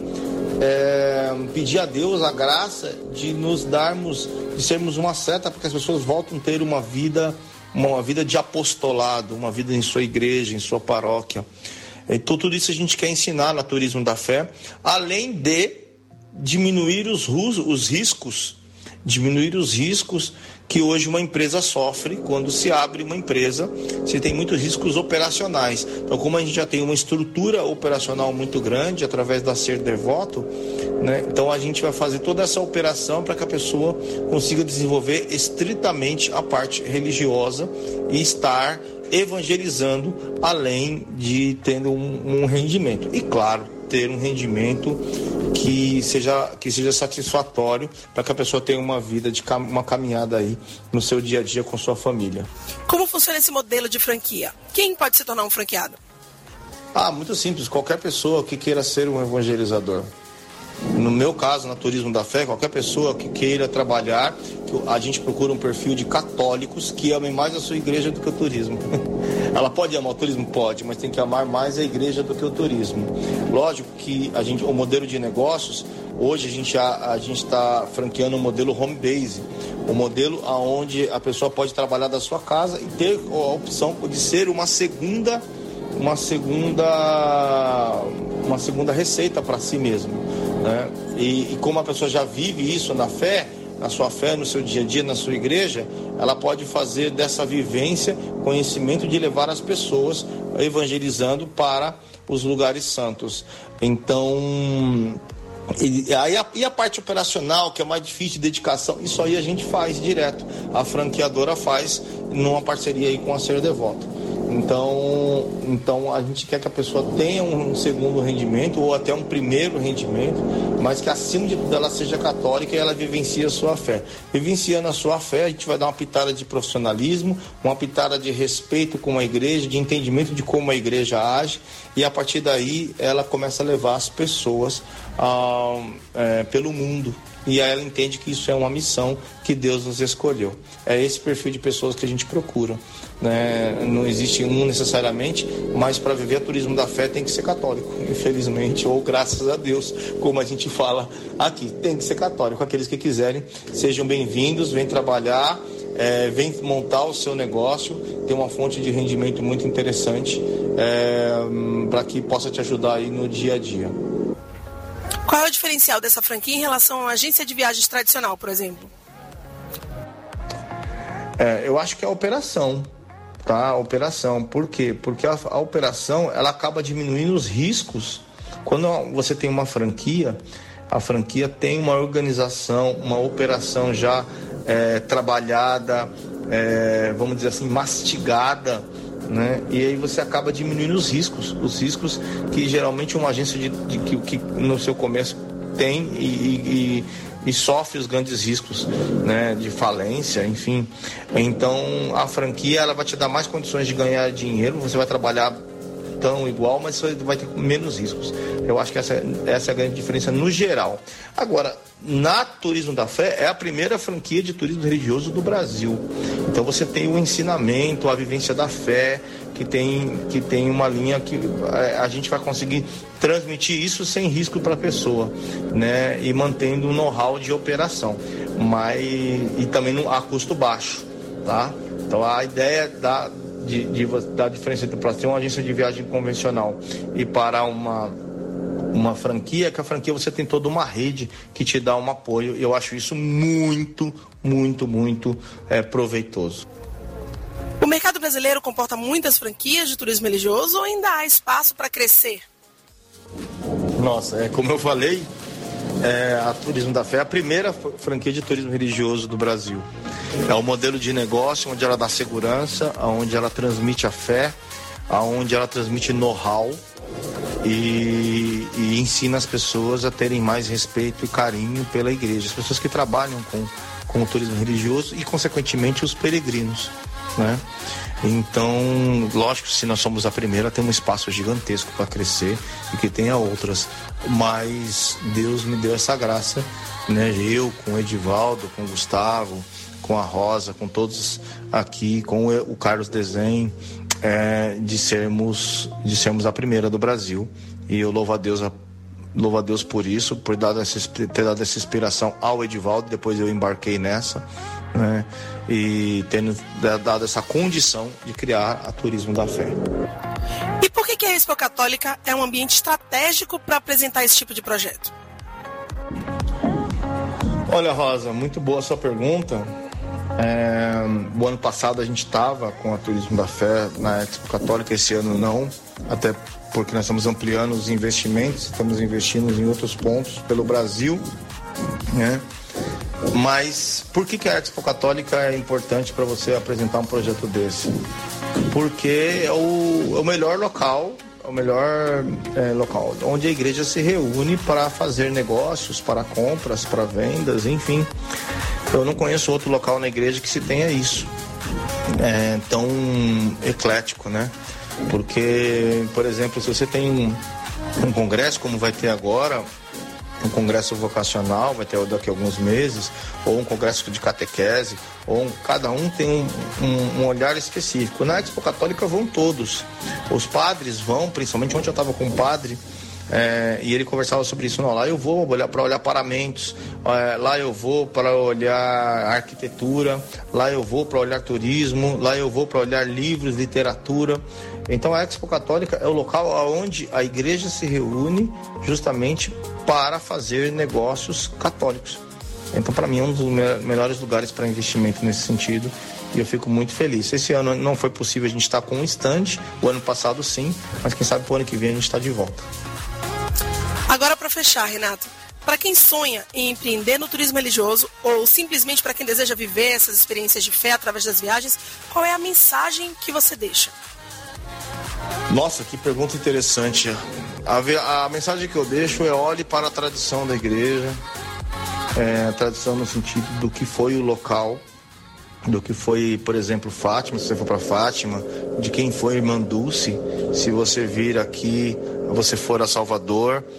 é, pedir a Deus a graça de nos darmos, de sermos uma seta para que as pessoas voltem a ter uma vida, uma vida de apostolado, uma vida em sua igreja, em sua paróquia. Então tudo isso a gente quer ensinar no Turismo da Fé, além de diminuir os, os riscos, diminuir os riscos que hoje uma empresa sofre quando se abre uma empresa. Você tem muitos riscos operacionais. Então, como a gente já tem uma estrutura operacional muito grande através da Ser Devoto, né? Então a gente vai fazer toda essa operação para que a pessoa consiga desenvolver estritamente a parte religiosa e estar evangelizando, além de tendo um, um rendimento. E claro, ter um rendimento que seja, que seja satisfatório para que a pessoa tenha uma vida, de cam- uma caminhada aí no seu dia a dia com sua família. Como funciona esse modelo de franquia? Quem pode se tornar um franqueado? Ah, muito simples. Qualquer pessoa que queira ser um evangelizador. No meu caso, na Turismo da Fé, qualquer pessoa que queira trabalhar, a gente procura um perfil de católicos que amem mais a sua igreja do que o turismo. Ela pode amar o turismo? Pode, mas tem que amar mais a igreja do que o turismo. Lógico que a gente, o modelo de negócios, hoje a gente a, a gente está franqueando o modelo home base, o modelo onde a pessoa pode trabalhar da sua casa e ter a opção de ser uma segunda, uma segunda, uma segunda receita para si mesmo, né? E, e como a pessoa já vive isso na fé, na sua fé, no seu dia a dia, na sua igreja, ela pode fazer dessa vivência conhecimento de levar as pessoas evangelizando para os lugares santos. Então, e, aí a, e a parte operacional, que é mais difícil, de dedicação, isso aí a gente faz direto. A franqueadora faz numa parceria aí com a Ser Devoto. Então, então a gente quer que a pessoa tenha um segundo rendimento ou até um primeiro rendimento, mas que acima de tudo ela seja católica e ela vivencie a sua fé. Vivenciando a sua fé, a gente vai dar uma pitada de profissionalismo, uma pitada de respeito com a igreja, de entendimento de como a igreja age, e a partir daí ela começa a levar as pessoas ah, é, pelo mundo, e aí ela entende que isso é uma missão que Deus nos escolheu. É esse perfil de pessoas que a gente procura, né? Não existe um necessariamente, mas para viver turismo da fé tem que ser católico, infelizmente, ou graças a Deus, como a gente fala aqui, tem que ser católico. Aqueles que quiserem, sejam bem-vindos, vem trabalhar, é, vem montar o seu negócio, tem uma fonte de rendimento muito interessante, é, para que possa te ajudar aí no dia a dia. Qual é o diferencial dessa franquia em relação a uma agência de viagens tradicional, por exemplo? É, eu acho que é a operação, tá? A operação. Por quê? Porque a, a operação, ela acaba diminuindo os riscos. Quando você tem uma franquia, a franquia tem uma organização, uma operação já é, trabalhada, é, vamos dizer assim, mastigada, né? E aí você acaba diminuindo os riscos, os riscos que geralmente uma agência de, de, que, que no seu começo tem e, e, e sofre os grandes riscos, né, de falência, enfim. Então a franquia, ela vai te dar mais condições de ganhar dinheiro, você vai trabalhar tão igual, mas você vai ter menos riscos. Eu acho que essa, essa é a grande diferença no geral. Agora, na Turismo da Fé, é a primeira franquia de turismo religioso do Brasil. Então você tem o ensinamento, a vivência da fé, que tem, que tem uma linha que a gente vai conseguir transmitir isso sem risco para a pessoa, né? E mantendo um know-how de operação, mas e também a custo baixo, tá? Então a ideia da De, de, da diferença entre para ser uma agência de viagem convencional e para uma, uma franquia, que a franquia você tem toda uma rede que te dá um apoio, e eu acho isso muito, muito, muito é, proveitoso. O mercado brasileiro comporta muitas franquias de turismo religioso ou ainda há espaço para crescer? Nossa, é como eu falei, é, a Turismo da Fé é a primeira franquia de turismo religioso do Brasil. É o modelo de negócio onde ela dá segurança, onde ela transmite a fé, onde ela transmite know-how e, e ensina as pessoas a terem mais respeito e carinho pela igreja. As pessoas que trabalham com, com o turismo religioso e, consequentemente, os peregrinos, né? Então, lógico, se nós somos a primeira, tem um espaço gigantesco para crescer e que tenha outras. Mas Deus me deu essa graça, né? Eu, com o Edivaldo, com o Gustavo, com a Rosa, com todos aqui, com o Carlos Desenho, é, de sermos, de sermos a primeira do Brasil. E eu louvo a Deus, louvo a Deus por isso, por dar essa, ter dado essa inspiração ao Edivaldo. Depois eu embarquei nessa, né? E tendo dado essa condição de criar a Turismo da Fé. E por que, que a Expo Católica é um ambiente estratégico para apresentar esse tipo de projeto? Olha, Rosa, muito boa a sua pergunta. É, o ano passado a gente estava com a Turismo da Fé na Expo Católica, esse ano não, até porque nós estamos ampliando os investimentos, estamos investindo em outros pontos pelo Brasil, né? Mas por que, que a Expo Católica é importante para você apresentar um projeto desse? Porque é o, é o melhor local, é o melhor é, local onde a igreja se reúne para fazer negócios, para compras, para vendas, enfim. Eu não conheço outro local na igreja que se tenha isso. É tão eclético, né? Porque, por exemplo, se você tem um, um congresso, como vai ter agora, um congresso vocacional, vai ter daqui a alguns meses, ou um congresso de catequese, ou um, cada um tem um, um, um olhar específico. Na Expo Católica vão todos. Os padres vão, principalmente ontem eu estava com um padre, é, e ele conversava sobre isso. Não, lá eu vou olhar para olhar paramentos, é, lá eu vou para olhar arquitetura, lá eu vou para olhar turismo, lá eu vou para olhar livros, literatura. Então a Expo Católica é o local onde a igreja se reúne justamente para fazer negócios católicos. Então, para mim, é um dos melhores lugares para investimento nesse sentido, e eu fico muito feliz. Esse ano não foi possível a gente estar com um stand, o ano passado sim, mas quem sabe para o ano que vem a gente está de volta. Agora, para fechar, Renato, para quem sonha em empreender no turismo religioso ou simplesmente para quem deseja viver essas experiências de fé através das viagens, qual é a mensagem que você deixa? Nossa, que pergunta interessante. A, a mensagem que eu deixo é: olhe para a tradição da igreja, é, a tradição no sentido do que foi o local, do que foi, por exemplo, Fátima, se você for para Fátima, de quem foi Irmã Dulce, se você vir aqui, você for a Salvador,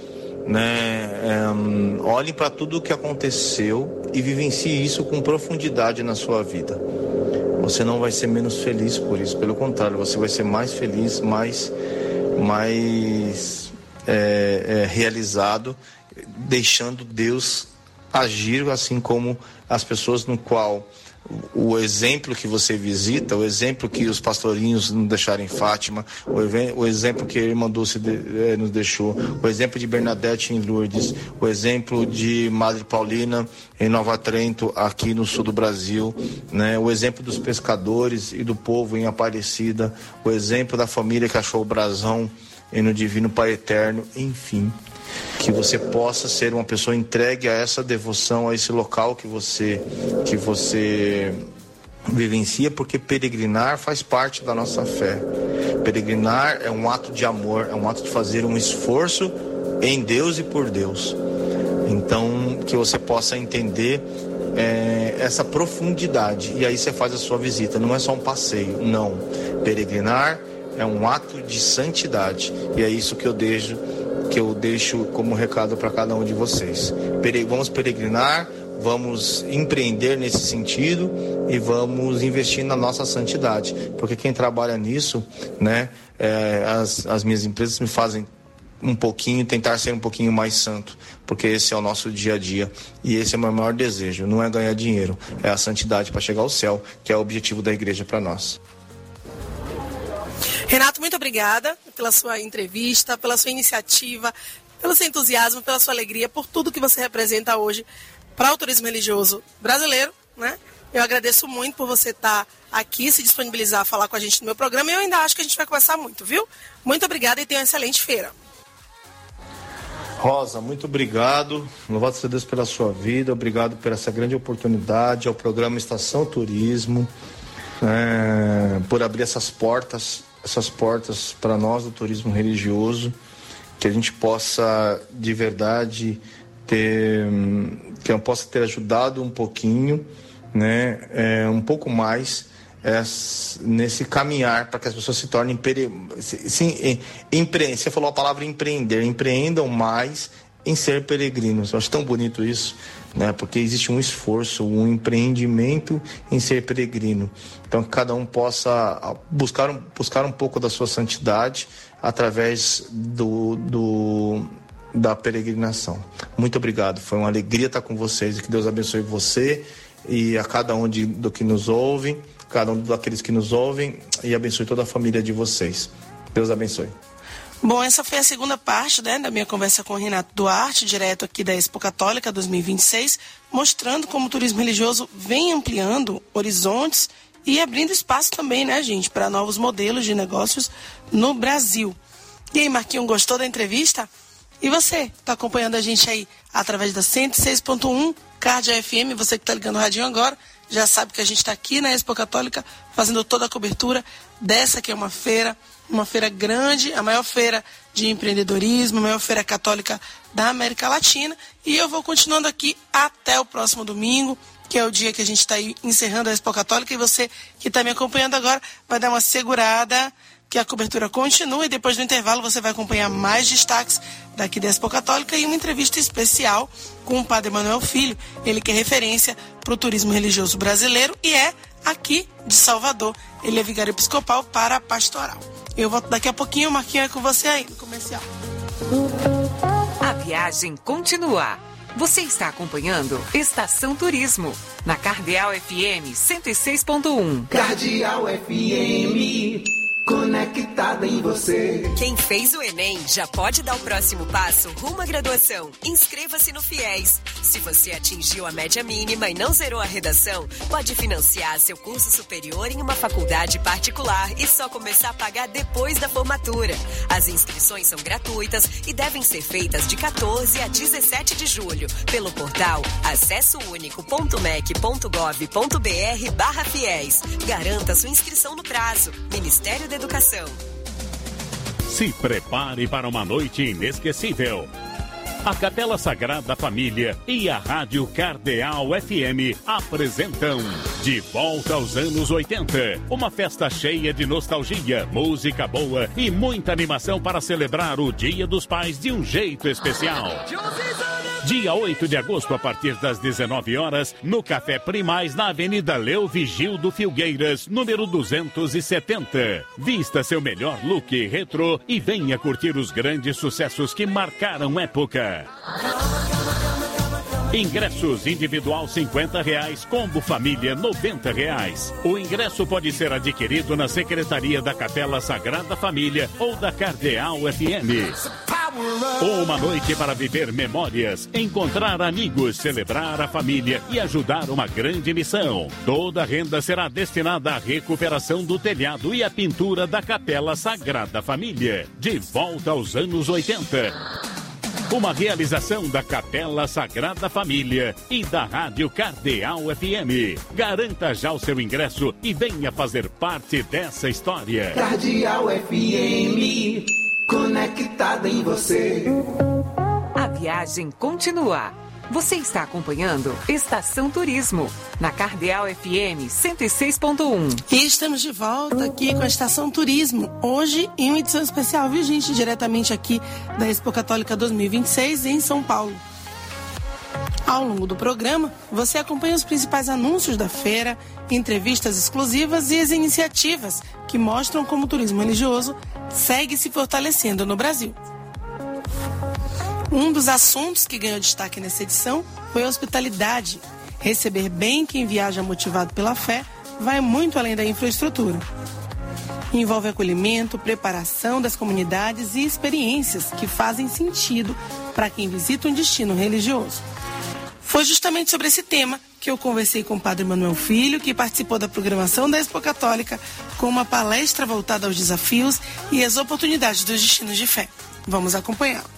né? É, olhem para tudo o que aconteceu e vivencie isso com profundidade na sua vida. Você não vai ser menos feliz por isso, pelo contrário, você vai ser mais feliz, mais, mais é, é, realizado, deixando Deus agir, assim como as pessoas no qual o exemplo que você visita, o exemplo que os pastorinhos nos deixaram em Fátima, o, o exemplo que a irmã Dulce de, eh, nos deixou, o exemplo de Bernadette em Lourdes, o exemplo de Madre Paulina em Nova Trento, aqui no sul do Brasil, né? O exemplo dos pescadores e do povo em Aparecida, o exemplo da família que achou o brasão e no Divino Pai Eterno, enfim, que você possa ser uma pessoa entregue a essa devoção, a esse local que você, que você vivencia, porque peregrinar faz parte da nossa fé. Peregrinar é um ato de amor, é um ato de fazer um esforço em Deus e por Deus. Então, que você possa entender é, essa profundidade, e aí você faz a sua visita, não é só um passeio, não. Peregrinar é um ato de santidade, e é isso que eu deixo que eu deixo como recado para cada um de vocês. Vamos peregrinar, vamos empreender nesse sentido e vamos investir na nossa santidade, porque quem trabalha nisso, né, é, as, as minhas empresas me fazem um pouquinho, tentar ser um pouquinho mais santo, porque esse é o nosso dia a dia e esse é o meu maior desejo, não é ganhar dinheiro, é a santidade para chegar ao céu, que é o objetivo da igreja para nós. Renato, muito obrigada pela sua entrevista, pela sua iniciativa, pelo seu entusiasmo, pela sua alegria, por tudo que você representa hoje para o turismo religioso brasileiro, né? Eu agradeço muito por você estar aqui, se disponibilizar a falar com a gente no meu programa, e eu ainda acho que a gente vai conversar muito, viu? Muito obrigada e tenha uma excelente feira. Rosa, muito obrigado. Louvado seja Deus pela sua vida, obrigado por essa grande oportunidade, ao programa Estação Turismo, é, por abrir essas portas, essas portas para nós do turismo religioso, que a gente possa de verdade ter, que eu possa ter ajudado um pouquinho, né, é, um pouco mais é, nesse caminhar para que as pessoas se tornem se, se, empre, você falou a palavra empreender, empreendam mais em ser peregrinos. Eu acho tão bonito isso, né? Porque existe um esforço, um empreendimento em ser peregrino. Então que cada um possa buscar um, buscar um pouco da sua santidade através do, do, da peregrinação. Muito obrigado, foi uma alegria estar com vocês e que Deus abençoe você e a cada um de, do que nos ouve, cada um daqueles que nos ouvem, e abençoe toda a família de vocês. Deus abençoe. Bom, essa foi a segunda parte, né, da minha conversa com o Renato Duarte, direto aqui da Expo Católica dois mil e vinte e seis, mostrando como o turismo religioso vem ampliando horizontes e abrindo espaço também, né, gente, para novos modelos de negócios no Brasil. E aí, Marquinhos, gostou da entrevista? E você, está acompanhando a gente aí através da cento e seis ponto um Cardia F M, você que está ligando o radinho agora, já sabe que a gente está aqui na Expo Católica fazendo toda a cobertura dessa que é uma feira, uma feira grande, a maior feira de empreendedorismo, a maior feira católica da América Latina. E eu vou continuando aqui até o próximo domingo, que é o dia que a gente está aí encerrando a Expo Católica, e você que está me acompanhando agora vai dar uma segurada, que a cobertura continua, e depois do intervalo você vai acompanhar mais destaques daqui da Expo Católica e uma entrevista especial com o Padre Manuel Filho, ele que é referência para o turismo religioso brasileiro e é aqui de Salvador. Ele é vigário episcopal para a pastoral. Eu volto daqui a pouquinho, Marquinhos, é com você aí no comercial. A viagem continua. Você está acompanhando Estação Turismo, na Cardeal F M cento e seis ponto um. Cardeal F M, conectada em você. Quem fez o Enem já pode dar o próximo passo rumo à graduação. Inscreva-se no FIES. Se você atingiu a média mínima e não zerou a redação, pode financiar seu curso superior em uma faculdade particular e só começar a pagar depois da formatura. As inscrições são gratuitas e devem ser feitas de quatorze a dezessete de julho pelo portal acessounico.mec.gov.br barra FIES. Garanta sua inscrição no prazo. Ministério da Educação. Se prepare para uma noite inesquecível. A Capela Sagrada Família e a Rádio Cardeal F M apresentam De Volta aos Anos oitenta. Uma festa cheia de nostalgia, música boa e muita animação para celebrar o Dia dos Pais de um jeito especial. Dia oito de agosto, a partir das dezenove horas, no Café Primaz, na Avenida Leo Vigildo Filgueiras, número duzentos e setenta. Vista seu melhor look retrô e venha curtir os grandes sucessos que marcaram época. Ingressos individual cinquenta reais, combo família noventa reais. O ingresso pode ser adquirido na Secretaria da Capela Sagrada Família ou da Cardeal F M. Uma noite para viver memórias, encontrar amigos, celebrar a família e ajudar uma grande missão. Toda a renda será destinada à recuperação do telhado e à pintura da Capela Sagrada Família. De volta aos anos oitenta. Uma realização da Capela Sagrada Família e da Rádio Cardeal F M. Garanta já o seu ingresso e venha fazer parte dessa história. Cardeal F M, conectada em você. A viagem continua. Você está acompanhando Estação Turismo, na Cardeal F M cento e seis ponto um. E estamos de volta aqui com a Estação Turismo. Hoje, em uma edição especial, viu, gente? Diretamente aqui da Expo Católica dois mil e vinte e seis, em São Paulo. Ao longo do programa, você acompanha os principais anúncios da feira, entrevistas exclusivas e as iniciativas que mostram como o turismo religioso segue se fortalecendo no Brasil. Um dos assuntos que ganhou destaque nessa edição foi a hospitalidade. Receber bem quem viaja motivado pela fé vai muito além da infraestrutura. Envolve acolhimento, preparação das comunidades e experiências que fazem sentido para quem visita um destino religioso. Foi justamente sobre esse tema que eu conversei com o Padre Manuel Filho, que participou da programação da Expo Católica com uma palestra voltada aos desafios e às oportunidades dos destinos de fé. Vamos acompanhá-lo.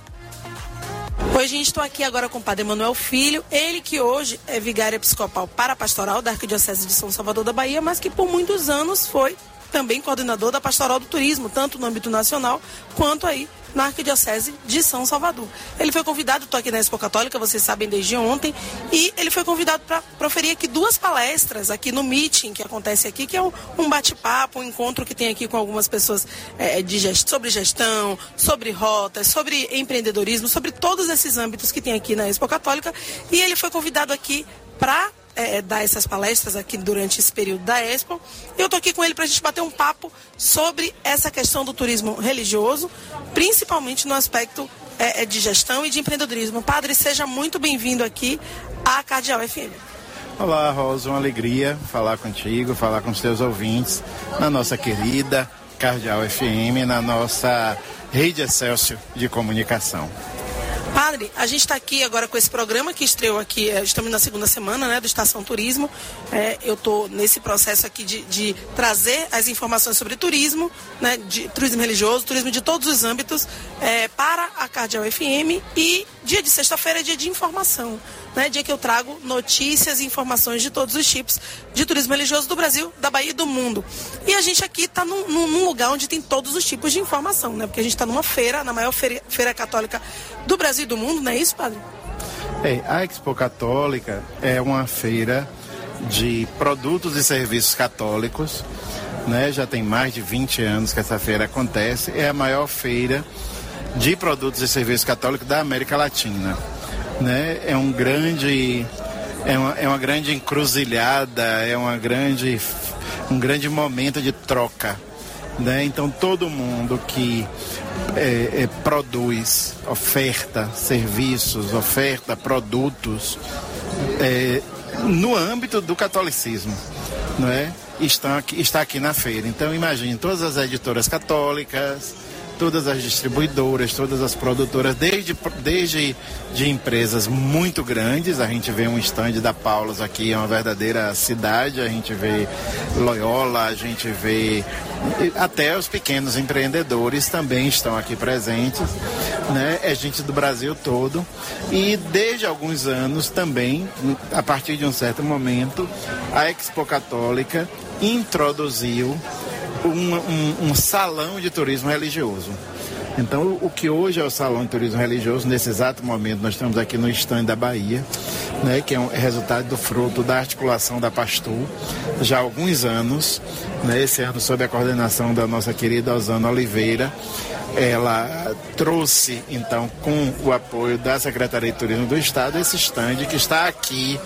Hoje, gente, estou aqui agora com o Padre Manuel Filho, ele que hoje é vigário episcopal para a pastoral da Arquidiocese de São Salvador da Bahia, mas que por muitos anos foi também coordenador da pastoral do turismo, tanto no âmbito nacional quanto aí na Arquidiocese de São Salvador. Ele foi convidado, estou aqui na Expo Católica, vocês sabem, desde ontem, e ele foi convidado para proferir aqui duas palestras aqui no meeting que acontece aqui, que é um, um bate-papo, um encontro que tem aqui com algumas pessoas é, de gest... sobre gestão, sobre rotas, sobre empreendedorismo, sobre todos esses âmbitos que tem aqui na Expo Católica, e ele foi convidado aqui para É, dar essas palestras aqui durante esse período da Expo. Eu estou aqui com ele para a gente bater um papo sobre essa questão do turismo religioso, principalmente no aspecto é, de gestão e de empreendedorismo. Padre, seja muito bem-vindo aqui à Cardeal F M. Olá, Rosa, uma alegria falar contigo, falar com os teus ouvintes, na nossa querida Cardeal F M, na nossa rede Excelsior de comunicação. Padre, a gente está aqui agora com esse programa que estreou aqui, estamos na segunda semana, né, do Estação Turismo. É, eu estou nesse processo aqui de, de trazer as informações sobre turismo, né, de turismo religioso, turismo de todos os âmbitos, é, para a Cardeal F M, e dia de sexta-feira é dia de informação, né, dia que eu trago notícias e informações de todos os tipos de turismo religioso do Brasil, da Bahia e do mundo. E a gente aqui está num, num lugar onde tem todos os tipos de informação, né, porque a gente está numa feira, na maior feira, feira católica do Brasil e do mundo, não é isso, Padre? É, a Expo Católica é uma feira de produtos e serviços católicos, né? Já tem mais de vinte anos que essa feira acontece. É a maior feira de produtos e serviços católicos da América Latina, né? É um grande, é uma, é uma grande encruzilhada, é uma grande, um grande momento de troca, né? Então todo mundo que É, é, produz, oferta serviços, oferta produtos é, no âmbito do catolicismo, não é? Está aqui, está aqui na feira. Então imagine todas as editoras católicas, todas as distribuidoras, todas as produtoras, desde, desde de empresas muito grandes. A gente vê um stand da Paulus aqui, é uma verdadeira cidade. A gente vê Loyola, a gente vê até os pequenos empreendedores também estão aqui presentes, né? É gente do Brasil todo, e desde alguns anos também, a partir de um certo momento, a Expo Católica introduziu Um, um, um salão de turismo religioso, Então, o que hoje é o Salão de Turismo Religioso, nesse exato momento, nós estamos aqui no stand da Bahia, né, que é um é resultado do fruto da articulação da Pastor, já há alguns anos, né, esse ano sob a coordenação da nossa querida Osana Oliveira. Ela trouxe, então, com o apoio da Secretaria de Turismo do Estado, esse stand que está aqui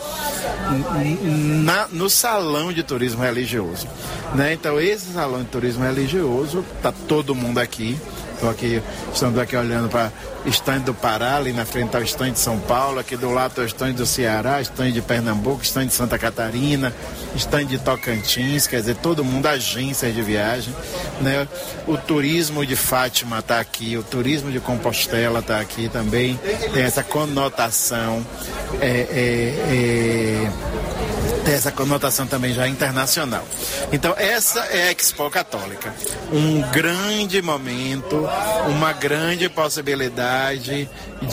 na, no Salão de Turismo Religioso. Né? Então, esse Salão de Turismo Religioso, está todo mundo aqui. Estou aqui, estamos aqui olhando para o stand do Pará, ali na frente está o stand de São Paulo, aqui do lado está o stand do Ceará, stand de Pernambuco, stand de Santa Catarina, stand de Tocantins, quer dizer, todo mundo, agências de viagem, né? O turismo de Fátima está aqui, o turismo de Compostela está aqui também, tem essa conotação, é, é, é, tem essa conotação também já internacional. Então, essa é a Expo Católica, um grande momento, uma grande possibilidade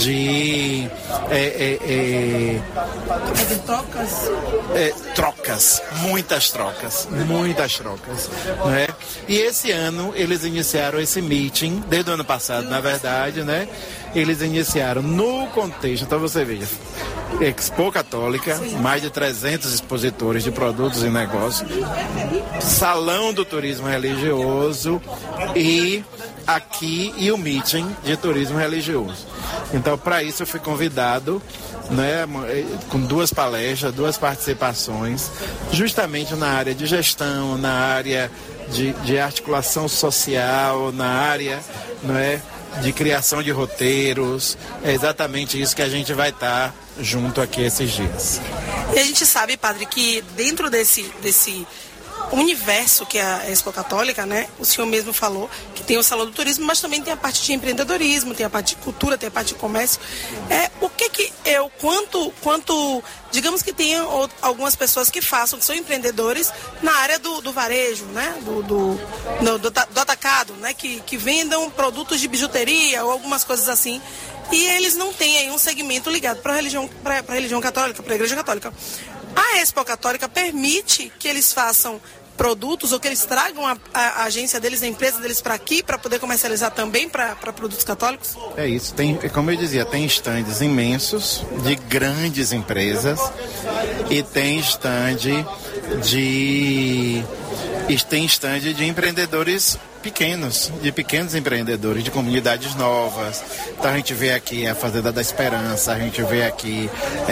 de é, é, é, é de trocas? É, trocas, muitas trocas, muitas trocas, né? E esse ano eles iniciaram esse meeting, desde o ano passado, na verdade, né? Eles iniciaram no contexto, então você veja, Expo Católica, mais de trezentos expositores de produtos e negócios, Salão do Turismo Religioso e aqui e o meeting de turismo religioso. Então, para isso eu fui convidado, né, com duas palestras, duas participações, justamente na área de gestão, na área de, de articulação social, na área, né, de criação de roteiros. É exatamente isso que a gente vai estar junto aqui esses dias. E a gente sabe, padre, que dentro desse, desse universo que é a Expo Católica, né, o senhor mesmo falou que tem o Salão do Turismo, mas também tem a parte de empreendedorismo, tem a parte de cultura, tem a parte de comércio. É, o que que eu, quanto, quanto, digamos que tenha algumas pessoas que façam, que são empreendedores na área do, do varejo, né, do, do, do, do, do atacado, né, que, que vendam produtos de bijuteria ou algumas coisas assim, e eles não têm aí um segmento ligado para a religião, para a religião católica, para a Igreja Católica. A Expo Católica permite que eles façam produtos ou que eles tragam a, a, a agência deles, a empresa deles para aqui, para poder comercializar também para produtos católicos? É isso, tem, como eu dizia, tem estandes imensos de grandes empresas e tem estande de, tem estande de empreendedores pequenos, de pequenos empreendedores, de comunidades novas. Então a gente vê aqui a Fazenda da Esperança, a gente vê aqui é,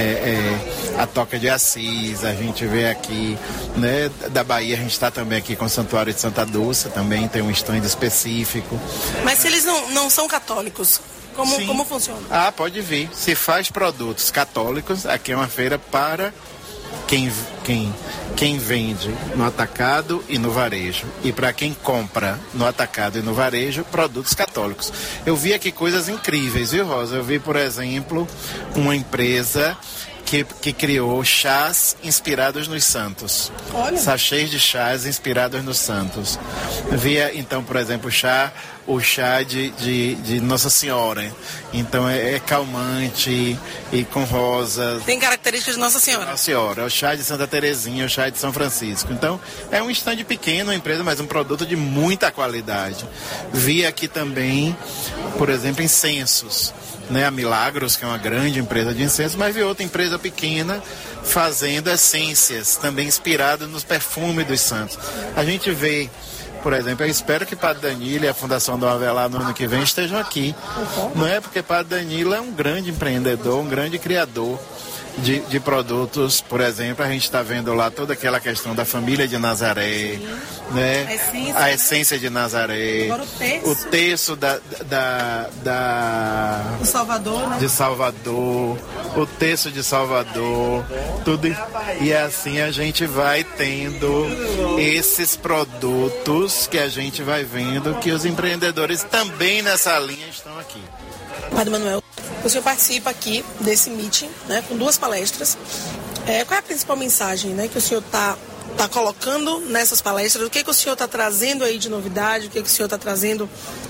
é, a Toca de Assis, a gente vê aqui, né, da Bahia, a gente está também aqui com o Santuário de Santa Dulce, também tem um stand específico. Mas se eles não, não são católicos, como, como funciona? Ah, pode vir. Se faz produtos católicos, aqui é uma feira para Quem, quem, quem vende no atacado e no varejo. E para quem compra no atacado e no varejo, produtos católicos. Eu vi aqui coisas incríveis, viu, Rosa? Eu vi, por exemplo, uma empresa que, que criou chás inspirados nos santos. Olha. Sachês de chás inspirados nos santos. Via, então, por exemplo, chá, o chá de, de, de Nossa Senhora. Então é, é calmante e com rosas. Tem características de Nossa Senhora. Nossa Senhora, o chá de Santa Terezinha, o chá de São Francisco. Então é um stand pequeno, uma empresa, mas um produto de muita qualidade. Vi aqui também, por exemplo, incensos. Né, a Milagros, que é uma grande empresa de incenso, mas vi outra empresa pequena fazendo essências, também inspiradas nos perfumes dos santos. A gente vê, por exemplo, eu espero que Padre Danilo e a Fundação Dom Avelar no ano que vem estejam aqui. Não é porque Padre Danilo é um grande empreendedor, um grande criador de, de produtos. Por exemplo, a gente está vendo lá toda aquela questão da família de Nazaré, né? A essência, a essência né? de Nazaré. Agora o terço. O terço da, da, da... O Salvador, né? De Salvador. O terço de Salvador. Tudo. E assim a gente vai tendo esses produtos que a gente vai vendo que os empreendedores também nessa linha estão aqui. Padre Manuel, o senhor participa aqui desse meeting, né, com duas palestras. É, qual é a principal mensagem, né, que o senhor está tá colocando nessas palestras? O que, que o senhor está trazendo aí de novidade? O que, que o senhor está trazendo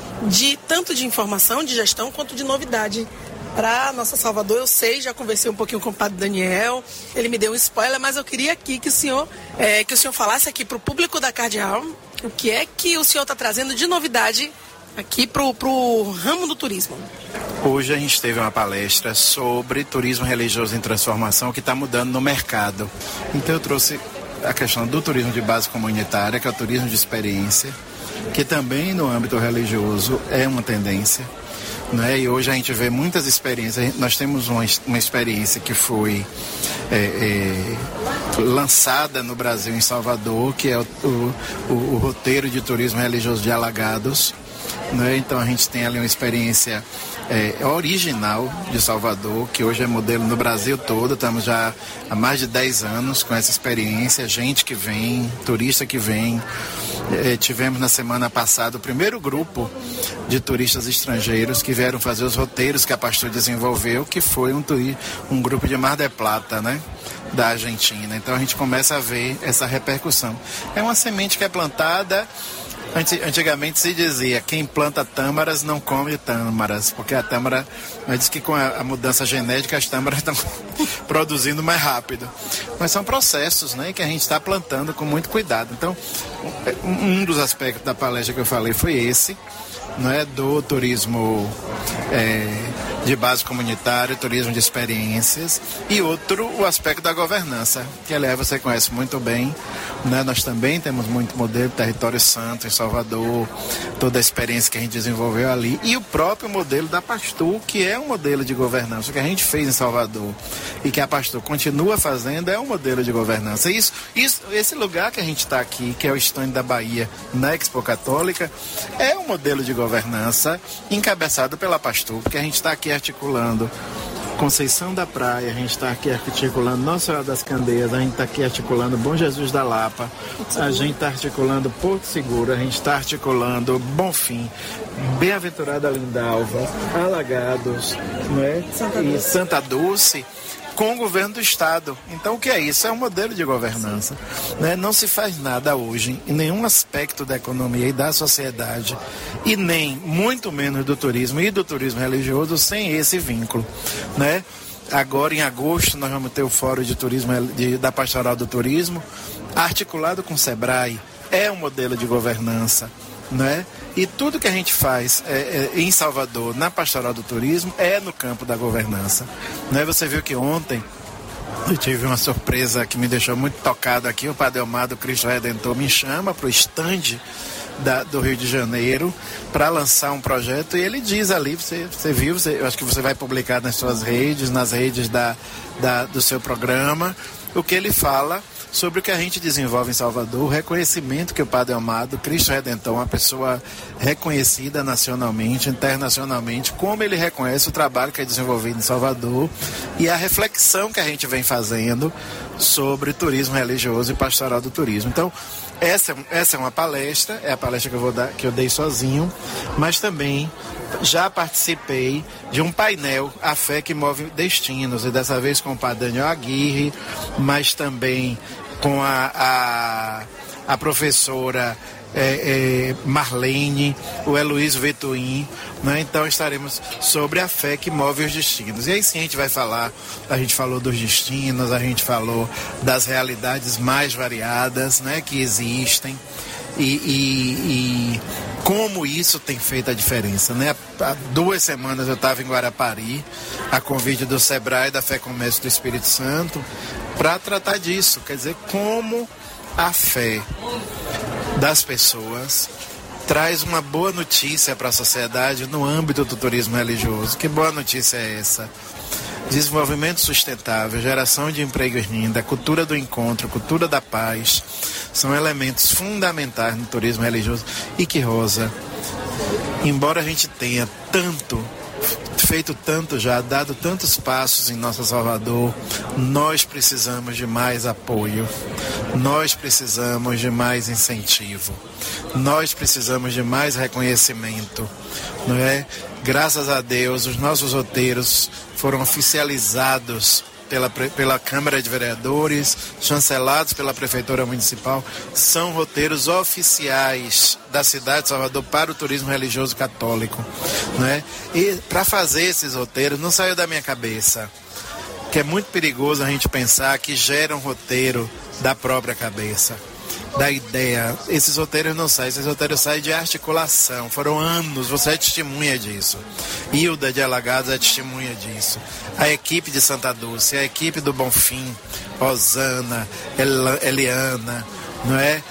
de tanto de informação, de gestão, quanto de novidade para nossa Salvador? Eu sei, já conversei um pouquinho com o Padre Daniel, ele me deu um spoiler, mas eu queria aqui que o senhor, é, que o senhor falasse aqui para o público da Cardeal o que é que o senhor está trazendo de novidade aqui pro, pro ramo do turismo? Hoje a gente teve uma palestra sobre turismo religioso em transformação que está mudando no mercado. Então eu trouxe a questão do turismo de base comunitária, que é o turismo de experiência, que também no âmbito religioso é uma tendência, né? E hoje a gente vê muitas experiências. Nós temos uma, uma experiência que foi é, é, lançada no Brasil, em Salvador, que é o, o, o, o roteiro de turismo religioso de Alagados, né? Então a gente tem ali uma experiência É, original de Salvador, que hoje é modelo no Brasil todo. Estamos já há mais de dez anos com essa experiência, gente que vem, turista que vem. É, tivemos na semana passada o primeiro grupo de turistas estrangeiros que vieram fazer os roteiros que a Pastor desenvolveu, que foi um, turi- um grupo de Mar del Plata, né? Da Argentina. Então a gente começa a ver essa repercussão. É uma semente que é plantada. Antigamente se dizia, quem planta tâmaras não come tâmaras, porque a tâmara, mas diz que com a, a mudança genética as tâmaras estão produzindo mais rápido. Mas são processos, né, que a gente está plantando com muito cuidado. Então, um dos aspectos da palestra que eu falei foi esse, não é, do turismo é, de base comunitária, turismo de experiências, e outro, o aspecto da governança, que aliás você conhece muito bem, né? Nós também temos muito modelo Território Santo em Salvador, toda a experiência que a gente desenvolveu ali, e o próprio modelo da Pastor, que é um modelo de governança, o que a gente fez em Salvador e que a Pastor continua fazendo, é um modelo de governança. Isso, isso, esse lugar que a gente está aqui, que é o stand da Bahia na Expo Católica, é um modelo de governança encabeçado pela Pastor, porque a gente está aqui articulando Conceição da Praia, a gente está aqui articulando Nossa Senhora das Candeias, a gente está aqui articulando Bom Jesus da Lapa, a gente está articulando Porto Seguro, a gente está articulando Bonfim, Bem-aventurada Lindalva, Alagados, não é? Santa e Santa Dulce, com o governo do estado. Então o que é isso? É um modelo de governança, né? Não se faz nada hoje em nenhum aspecto da economia e da sociedade, e nem muito menos do turismo e do turismo religioso, sem esse vínculo, né? Agora em agosto nós vamos ter o Fórum de Turismo de, da Pastoral do Turismo, articulado com o Sebrae. É um modelo de governança, né? E tudo que a gente faz é, é, em Salvador, na Pastoral do Turismo, é no campo da governança, né? Você viu que ontem eu tive uma surpresa que me deixou muito tocado aqui. O Padre Elmar do Cristo Redentor me chama para o stand da, do Rio de Janeiro para lançar um projeto, e ele diz ali, você, você viu, você, eu acho que você vai publicar nas suas redes, nas redes da, da, do seu programa, o que ele fala sobre o que a gente desenvolve em Salvador, o reconhecimento que o Padre Amado, Cristo Redentor, uma pessoa reconhecida nacionalmente, internacionalmente, como ele reconhece o trabalho que é desenvolvido em Salvador e a reflexão que a gente vem fazendo sobre turismo religioso e pastoral do turismo. Então, essa, essa é uma palestra, é a palestra que eu, vou dar, que eu dei sozinho, mas também já participei de um painel, A Fé que Move Destinos, e dessa vez com o Padre Daniel Aguirre, mas também com a, a, a professora é, é, Marlene, o Heloísio Vetuim, né? Então estaremos sobre a fé que move os destinos. E aí sim a gente vai falar, a gente falou dos destinos, a gente falou das realidades mais variadas, né, que existem, e, e, e como isso tem feito a diferença, né? Há duas semanas eu estava em Guarapari, a convite do Sebrae, da Fé Comércio do Espírito Santo, para tratar disso, quer dizer, como a fé das pessoas traz uma boa notícia para a sociedade no âmbito do turismo religioso. Que boa notícia é essa? Desenvolvimento sustentável, geração de emprego e renda, cultura do encontro, cultura da paz, são elementos fundamentais no turismo religioso. E que, Rosa, embora a gente tenha tanto, feito tanto já, dado tantos passos em nossa Salvador, nós precisamos de mais apoio, nós precisamos de mais incentivo, nós precisamos de mais reconhecimento, não é? Graças a Deus, os nossos roteiros foram oficializados pela, pela Câmara de Vereadores, chancelados pela Prefeitura Municipal, são roteiros oficiais da cidade de Salvador para o turismo religioso católico, né? E para fazer esses roteiros, não saiu da minha cabeça, que é muito perigoso a gente pensar que gera um roteiro da própria cabeça. da ideia. Esses roteiros não saem, esses roteiros saem de articulação. Foram anos, você é testemunha disso. Hilda de Alagados é testemunha disso. A equipe de Santa Dulce, a equipe do Bonfim, Rosana, El- Eliana, não é?